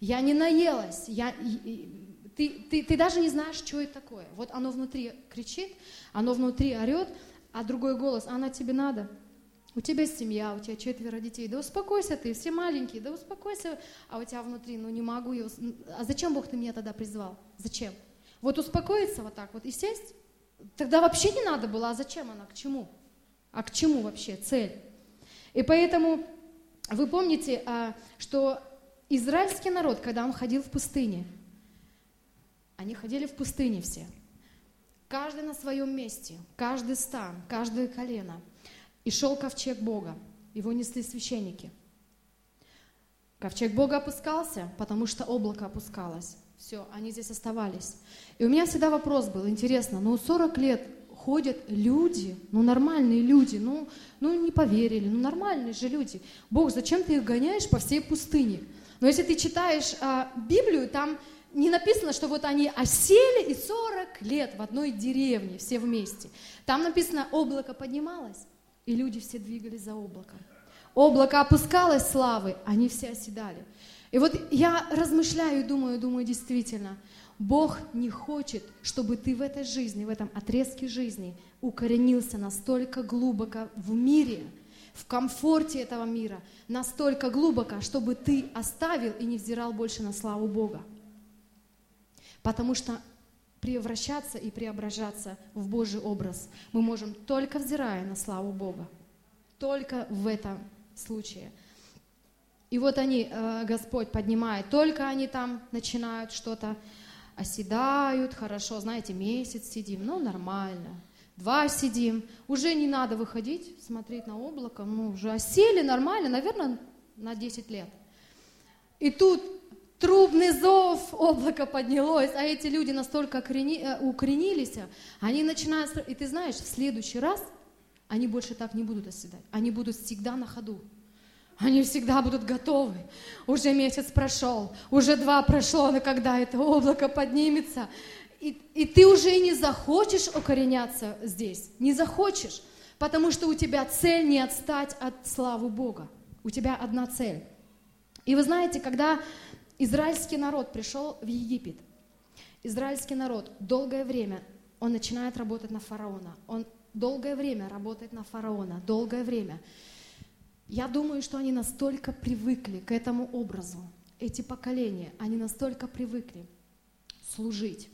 Ты даже не знаешь, что это такое. Вот оно внутри кричит, оно внутри орет, а другой голос: она тебе надо? У тебя семья, у тебя 4 детей, да успокойся ты, все маленькие, да успокойся, а у тебя внутри: не могу я. А зачем Бог ты меня тогда призвал? Зачем? Вот успокоиться вот так вот и сесть? Тогда вообще не надо было, а зачем она, к чему? А к чему вообще цель? И поэтому вы помните, что израильский народ, когда он ходил в пустыне, они ходили в пустыне все, каждый на своем месте, каждый стан, каждое колено. И шел ковчег Бога, его несли священники. Ковчег Бога опускался, потому что облако опускалось. Все, они здесь оставались. И у меня всегда вопрос был, интересно, 40 лет ходят люди, нормальные люди, не поверили, нормальные же люди. Бог, зачем ты их гоняешь по всей пустыне? Но если ты читаешь Библию, там не написано, что вот они осели и 40 лет в одной деревне, все вместе. Там написано: облако поднималось, и люди все двигались за облаком. Облако опускалось славы, они все оседали. И вот я размышляю и думаю, действительно, Бог не хочет, чтобы ты в этой жизни, в этом отрезке жизни укоренился настолько глубоко в мире, в комфорте этого мира, настолько глубоко, чтобы ты оставил и не взирал больше на славу Бога. Потому что превращаться и преображаться в Божий образ мы можем только взирая на славу Бога. Только в этом случае. И вот они, Господь поднимает, только они там начинают что-то, оседают, хорошо, знаете, месяц сидим, нормально, 2 сидим, уже не надо выходить, смотреть на облако, уже осели нормально, наверное, на 10 лет. И тут трубный зов, облако поднялось, а эти люди настолько укоренились, они начинают, и ты знаешь, в следующий раз они больше так не будут оседать, они будут всегда на ходу, они всегда будут готовы. Уже месяц прошел, уже 2 прошло, но когда это облако поднимется, и ты уже и не захочешь укореняться здесь, не захочешь, потому что у тебя цель не отстать от славы Бога, у тебя одна цель. И вы знаете, когда израильский народ пришел в Египет, израильский народ долгое время, он начинает работать на фараона, он долгое время работает на фараона, долгое время. Я думаю, что они настолько привыкли к этому образу, эти поколения, они настолько привыкли служить.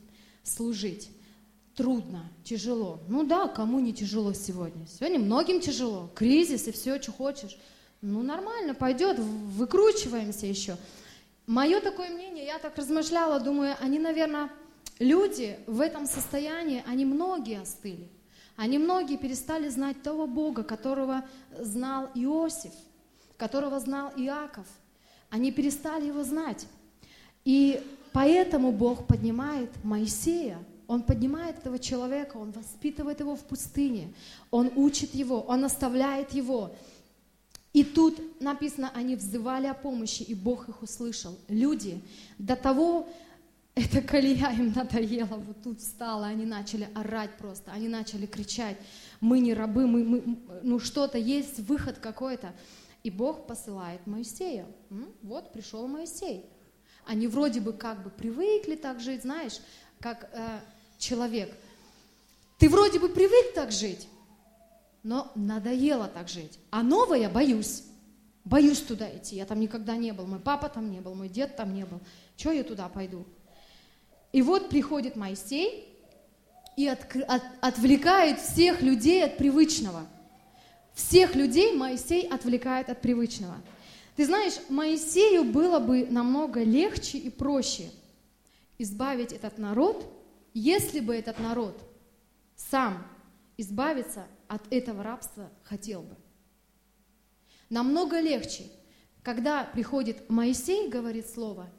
Трудно, тяжело. Кому не тяжело сегодня? Сегодня многим тяжело, кризис и все, что хочешь. Нормально, пойдет, выкручиваемся еще. Мое такое мнение, я так размышляла, думаю, они, наверное, люди в этом состоянии, они многие остыли. Они многие перестали знать того Бога, которого знал Иосиф, которого знал Иаков. Они перестали его знать. И поэтому Бог поднимает Моисея. Он поднимает этого человека, он воспитывает его в пустыне. Он учит его, он наставляет его. И тут написано, они взывали о помощи, и Бог их услышал. Люди до того... Эта колея им надоела, вот тут встала, они начали орать просто, они начали кричать: мы не рабы, что-то есть, выход какой-то. И Бог посылает Моисея. Вот пришел Моисей. Они вроде бы как бы привыкли так жить, знаешь, как человек. Ты вроде бы привык так жить, но надоело так жить. А новое боюсь. Боюсь туда идти, я там никогда не был, мой папа там не был, мой дед там не был. Чего я туда пойду? И вот приходит Моисей и отвлекает всех людей от привычного. Всех людей Моисей отвлекает от привычного. Ты знаешь, Моисею было бы намного легче и проще избавить этот народ, если бы этот народ сам избавиться от этого рабства хотел бы. Намного легче, когда приходит Моисей, говорит слово,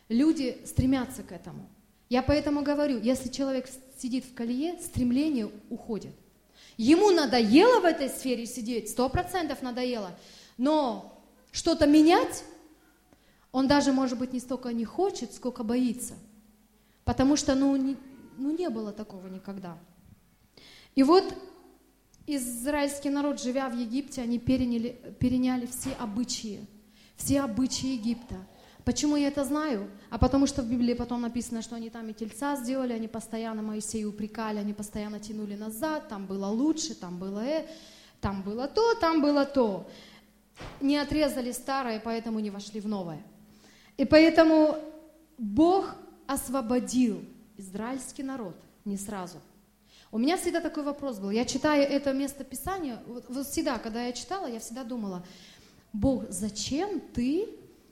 Люди стремятся к этому. Я поэтому говорю, если человек сидит в колее, стремление уходит. Ему надоело в этой сфере сидеть, 100% надоело, но что-то менять он даже, может быть, не столько не хочет, сколько боится. Потому что, не было такого никогда. И вот израильский народ, живя в Египте, они переняли все обычаи Египта. Почему я это знаю? А потому что в Библии потом написано, что они там и тельца сделали, они постоянно Моисея упрекали, они постоянно тянули назад, там было лучше, там было то, там было то. Не отрезали старое, поэтому не вошли в новое. И поэтому Бог освободил израильский народ не сразу. У меня всегда такой вопрос был. Я читаю это место Писания, вот всегда, когда я читала, я всегда думала, Бог, зачем ты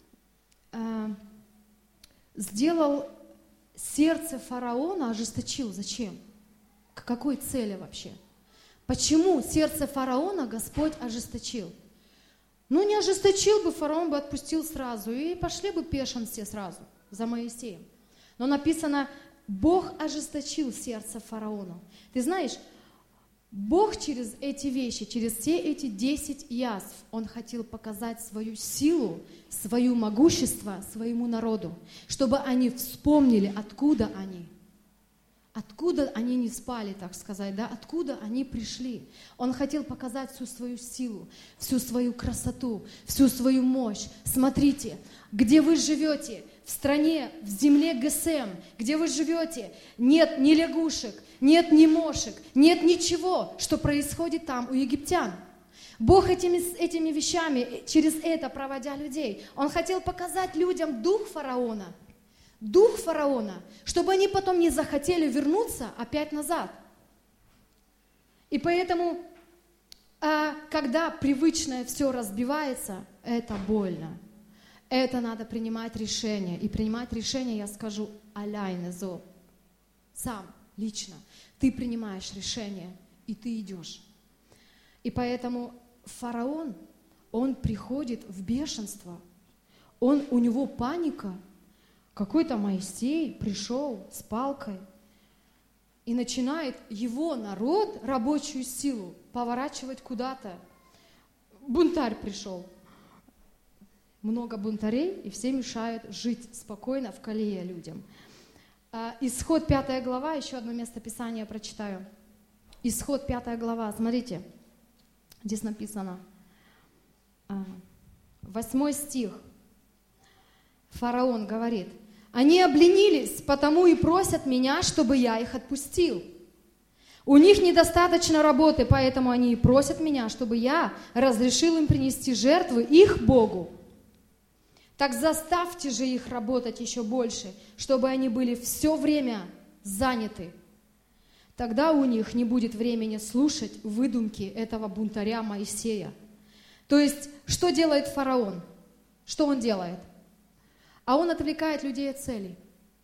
сделал сердце фараона, ожесточил? Зачем? К какой цели вообще? Почему сердце фараона Господь ожесточил? Не ожесточил бы, фараон бы отпустил сразу, и пошли бы пешим все сразу за Моисеем. Но написано, Бог ожесточил сердце фараону. Ты знаешь, Бог через эти вещи, через все эти 10 язв, Он хотел показать свою силу, свое могущество своему народу, чтобы они вспомнили, откуда они. Откуда они не спали, так сказать, да? Откуда они пришли. Он хотел показать всю свою силу, всю свою красоту, всю свою мощь. Смотрите, где вы живете, в стране, в земле Гесем, где вы живете, нет ни лягушек, нет ни мошек, нет ничего, что происходит там у египтян. Бог этими вещами, через это проводя людей, Он хотел показать людям дух фараона, чтобы они потом не захотели вернуться опять назад. И поэтому, когда привычное все разбивается, это больно. Это надо принимать решение. И принимать решение, я скажу, аляйнезо. Сам, лично. Ты принимаешь решение, и ты идешь. И поэтому фараон, он приходит в бешенство. У него паника. Какой-то Моисей пришел с палкой и начинает его народ, рабочую силу, поворачивать куда-то. Бунтарь пришел. Много бунтарей, и все мешают жить спокойно в колее людям. Исход 5 глава, еще одно место Писания прочитаю. Исход 5 глава, смотрите, здесь написано, 8 стих. Фараон говорит, они обленились, потому и просят меня, чтобы я их отпустил. У них недостаточно работы, поэтому они и просят меня, чтобы я разрешил им принести жертвы их Богу. Так заставьте же их работать еще больше, чтобы они были все время заняты. Тогда у них не будет времени слушать выдумки этого бунтаря Моисея. То есть, что делает фараон? Что он делает? А он отвлекает людей от цели.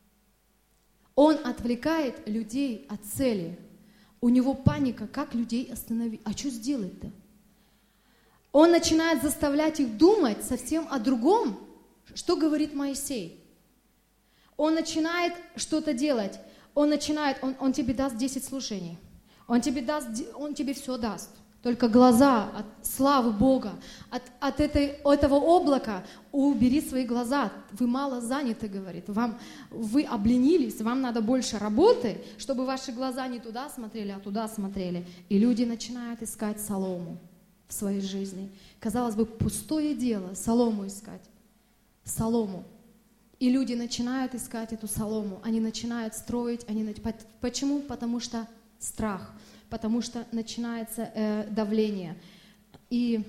Он отвлекает людей от цели. У него паника, как людей остановить. А что сделать-то? Он начинает заставлять их думать совсем о другом, что говорит Моисей. Он начинает что-то делать. Он тебе даст 10 служений. Он тебе все даст. Только глаза от славы Бога, от этого облака убери свои глаза. Вы мало заняты, говорит. Вы обленились, вам надо больше работы, чтобы ваши глаза не туда смотрели, а туда смотрели. И люди начинают искать солому в своей жизни. Казалось бы, пустое дело солому искать. Солому. И люди начинают искать эту солому. Они начинают строить. Почему? Потому что страх. Потому что начинается давление. И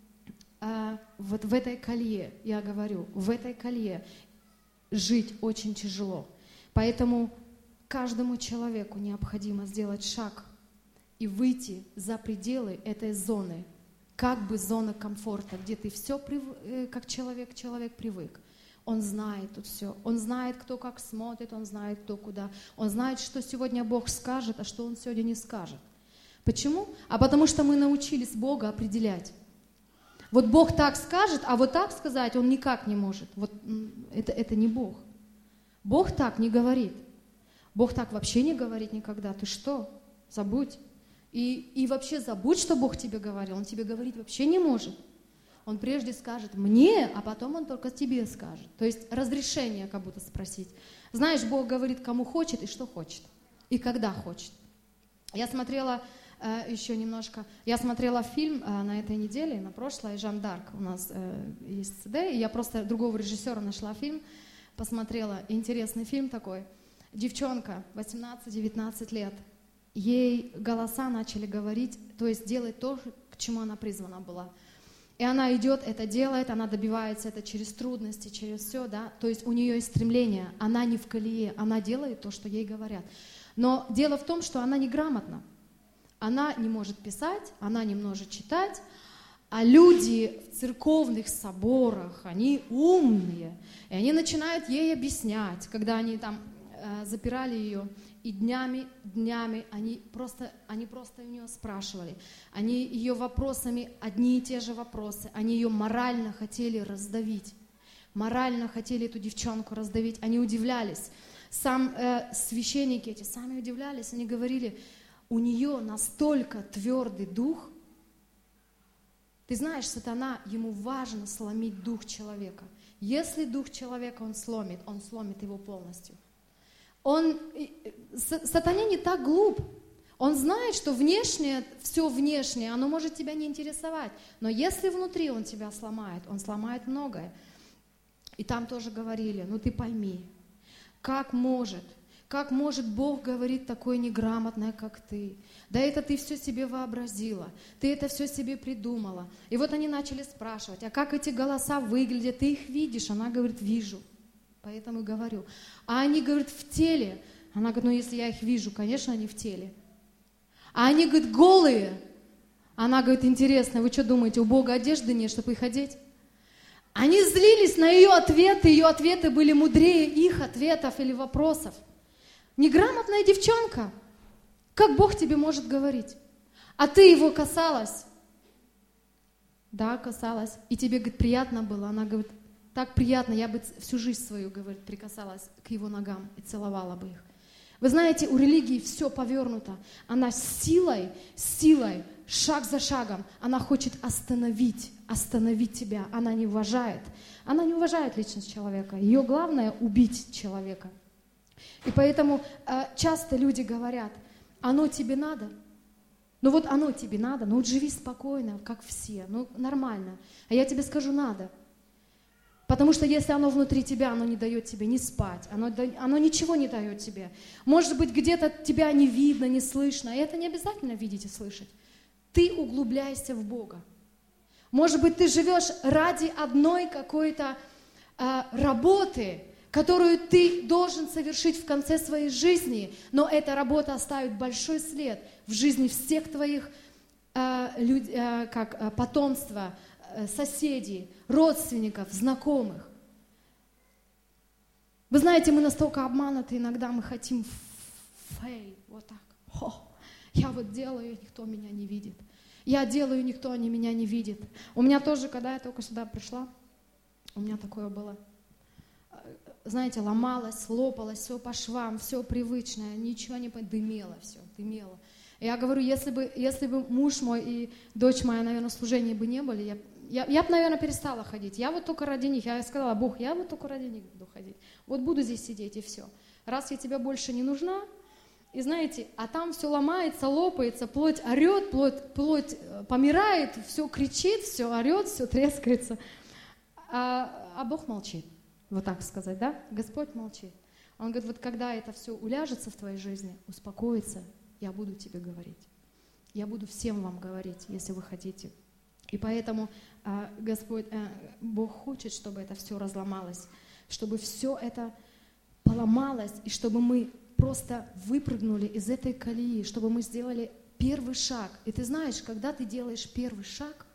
вот в этой колее, я говорю, в этой колее жить очень тяжело. Поэтому каждому человеку необходимо сделать шаг и выйти за пределы этой зоны, как бы зона комфорта, где ты все, как человек привык. Он знает тут все. Он знает, кто как смотрит, он знает, кто куда. Он знает, что сегодня Бог скажет, а что Он сегодня не скажет. Почему? А потому что мы научились Бога определять. Вот Бог так скажет, а вот так сказать Он никак не может. Вот это не Бог. Бог так не говорит. Бог так вообще не говорит никогда. Ты что? Забудь. И вообще забудь, что Бог тебе говорил. Он тебе говорить вообще не может. Он прежде скажет мне, а потом он только тебе скажет. То есть разрешение как будто спросить. Знаешь, Бог говорит, кому хочет и что хочет. И когда хочет. Я смотрела еще немножко, я смотрела фильм на этой неделе, на прошлой, Жан Дарк. У нас есть CD, и я просто другого режиссера нашла фильм, посмотрела. Интересный фильм такой. Девчонка, 18-19 лет. Ей голоса начали говорить, то есть делать то, к чему она призвана была. И она идет, это делает, она добивается это через трудности, через все, да. То есть у нее есть стремление, она не в колее, она делает то, что ей говорят. Но дело в том, что она неграмотна. Она не может писать, она не может читать, а люди в церковных соборах, они умные, и они начинают ей объяснять, когда они там запирали ее, и днями они просто у нее спрашивали, они ее вопросами, одни и те же вопросы, они ее морально хотели раздавить, морально хотели эту девчонку раздавить, они удивлялись. Священники эти сами удивлялись, они говорили, у нее настолько твердый дух. Ты знаешь, сатана, ему важно сломить дух человека. Если дух человека он сломит его полностью. Сатана не так глуп. Он знает, что все внешнее, оно может тебя не интересовать. Но если внутри он тебя сломает, он сломает многое. И там тоже говорили, ты пойми, как может Бог говорить такое неграмотное, как ты? Да это ты все себе вообразила, ты это все себе придумала. И вот они начали спрашивать, а как эти голоса выглядят, ты их видишь? Она говорит, вижу, поэтому и говорю. А они, говорят, в теле. Она говорит, если я их вижу, конечно, они в теле. А они, говорят, голые. Она говорит, интересно, вы что думаете, у Бога одежды нет, чтобы их одеть? Они злились на ее ответы были мудрее их ответов или вопросов. Неграмотная девчонка. Как Бог тебе может говорить? А ты его касалась? Да, касалась. И тебе, говорит, приятно было? Она говорит, так приятно, я бы всю жизнь свою, говорит, прикасалась к его ногам и целовала бы их. Вы знаете, у религии все повернуто. Она силой, шаг за шагом, она хочет остановить тебя. Она не уважает личность человека. Ее главное убить человека. И поэтому часто люди говорят, оно тебе надо? Оно тебе надо, живи спокойно, как все, нормально. А я тебе скажу, надо. Потому что если оно внутри тебя, оно не дает тебе не спать, оно ничего не дает тебе. Может быть, где-то тебя не видно, не слышно, и это не обязательно видеть и слышать. Ты углубляйся в Бога. Может быть, ты живешь ради одной какой-то работы, которую ты должен совершить в конце своей жизни, но эта работа оставит большой след в жизни всех твоих потомства, соседей, родственников, знакомых. Вы знаете, мы настолько обмануты иногда, мы хотим вот так. Я делаю, никто меня не видит. Я делаю, никто меня не видит. У меня тоже, когда я только сюда пришла, у меня такое было. Знаете, ломалось, лопалось, все по швам, все привычное, ничего не дымело, все, дымело. Я говорю, если бы муж мой и дочь моя, наверное, в служении бы не были, я бы, наверное, перестала ходить. Я только ради них. Я сказала, Бог, я только ради них буду ходить. Буду здесь сидеть и все. Раз я тебе больше не нужна, и знаете, а там все ломается, лопается, плоть орет, плоть помирает, все кричит, все орет, все трескается. А Бог молчит. Вот так сказать, да? Господь молчит. Он говорит, когда это все уляжется в твоей жизни, успокоится, я буду тебе говорить. Я буду всем вам говорить, если вы хотите. И поэтому Бог хочет, чтобы это все разломалось, чтобы все это поломалось, и чтобы мы просто выпрыгнули из этой колеи, чтобы мы сделали первый шаг. И ты знаешь, когда ты делаешь первый шаг,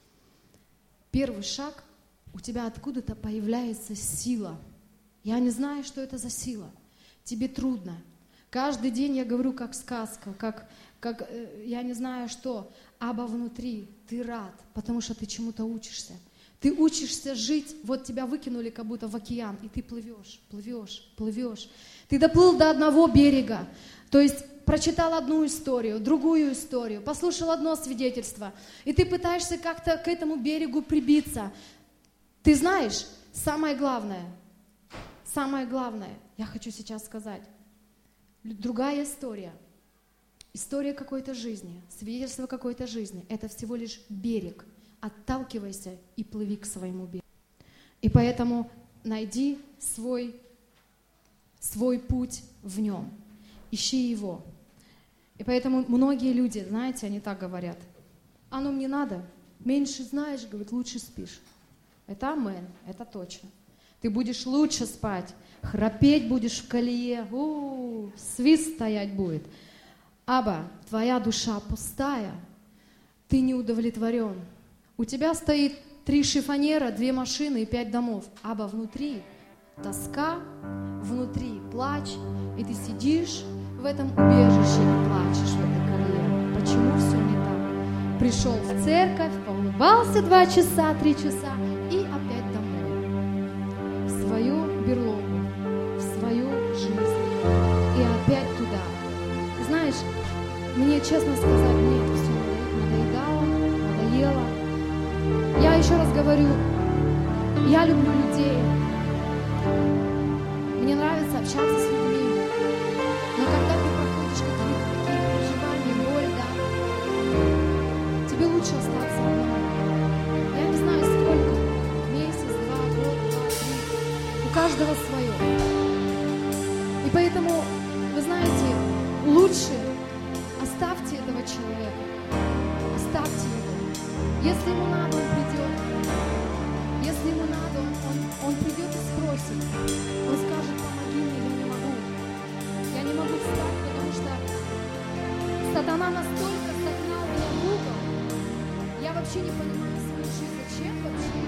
у тебя откуда-то появляется сила. Я не знаю, что это за сила. Тебе трудно. Каждый день я говорю, как сказка, как я не знаю что. Аба внутри, ты рад, потому что ты чему-то учишься. Ты учишься жить, вот тебя выкинули как будто в океан, и ты плывешь, плывешь, плывешь. Ты доплыл до одного берега, то есть прочитал одну историю, другую историю, послушал одно свидетельство, и ты пытаешься как-то к этому берегу прибиться. Ты знаешь, самое главное, я хочу сейчас сказать, другая история, история какой-то жизни, свидетельство какой-то жизни, это всего лишь берег. Отталкивайся и плыви к своему берегу. И поэтому найди свой путь в нем, ищи его. И поэтому многие люди, знаете, они так говорят: оно мне надо, меньше знаешь, говорит, лучше спишь. Это амен, это точно. Ты будешь лучше спать, храпеть будешь в колее, свист стоять будет. Аба, твоя душа пустая, ты не удовлетворен. У тебя стоит 3 шифоньера, 2 машины и 5 домов. Аба, внутри тоска, внутри плач, и ты сидишь в этом убежище и плачешь в этой колее. Почему все не так? Пришел в церковь, поулыбался 2 часа, 3 часа и опять домой. В свою берлогу, в свою жизнь. И опять туда. Знаешь, мне, честно сказать, мне это все надоедало, надоело. Я еще раз говорю, я люблю людей. Мне нравится общаться с людьми. Но когда ты проходишь какие-то такие переживания, боль, да, тебе лучше остаться одной. Я не знаю, сколько, месяц, 2, год, 2, 3. У каждого свое. И поэтому, вы знаете, лучше оставьте этого человека. Оставьте его. Если ему надо, он придет. Если ему надо, он придет и спросит. Он скажет: помоги мне, я не могу. Я не могу встать, потому что сатана настолько согнал меня в угол. Я вообще не понимаю свою жизнь. Зачем вообще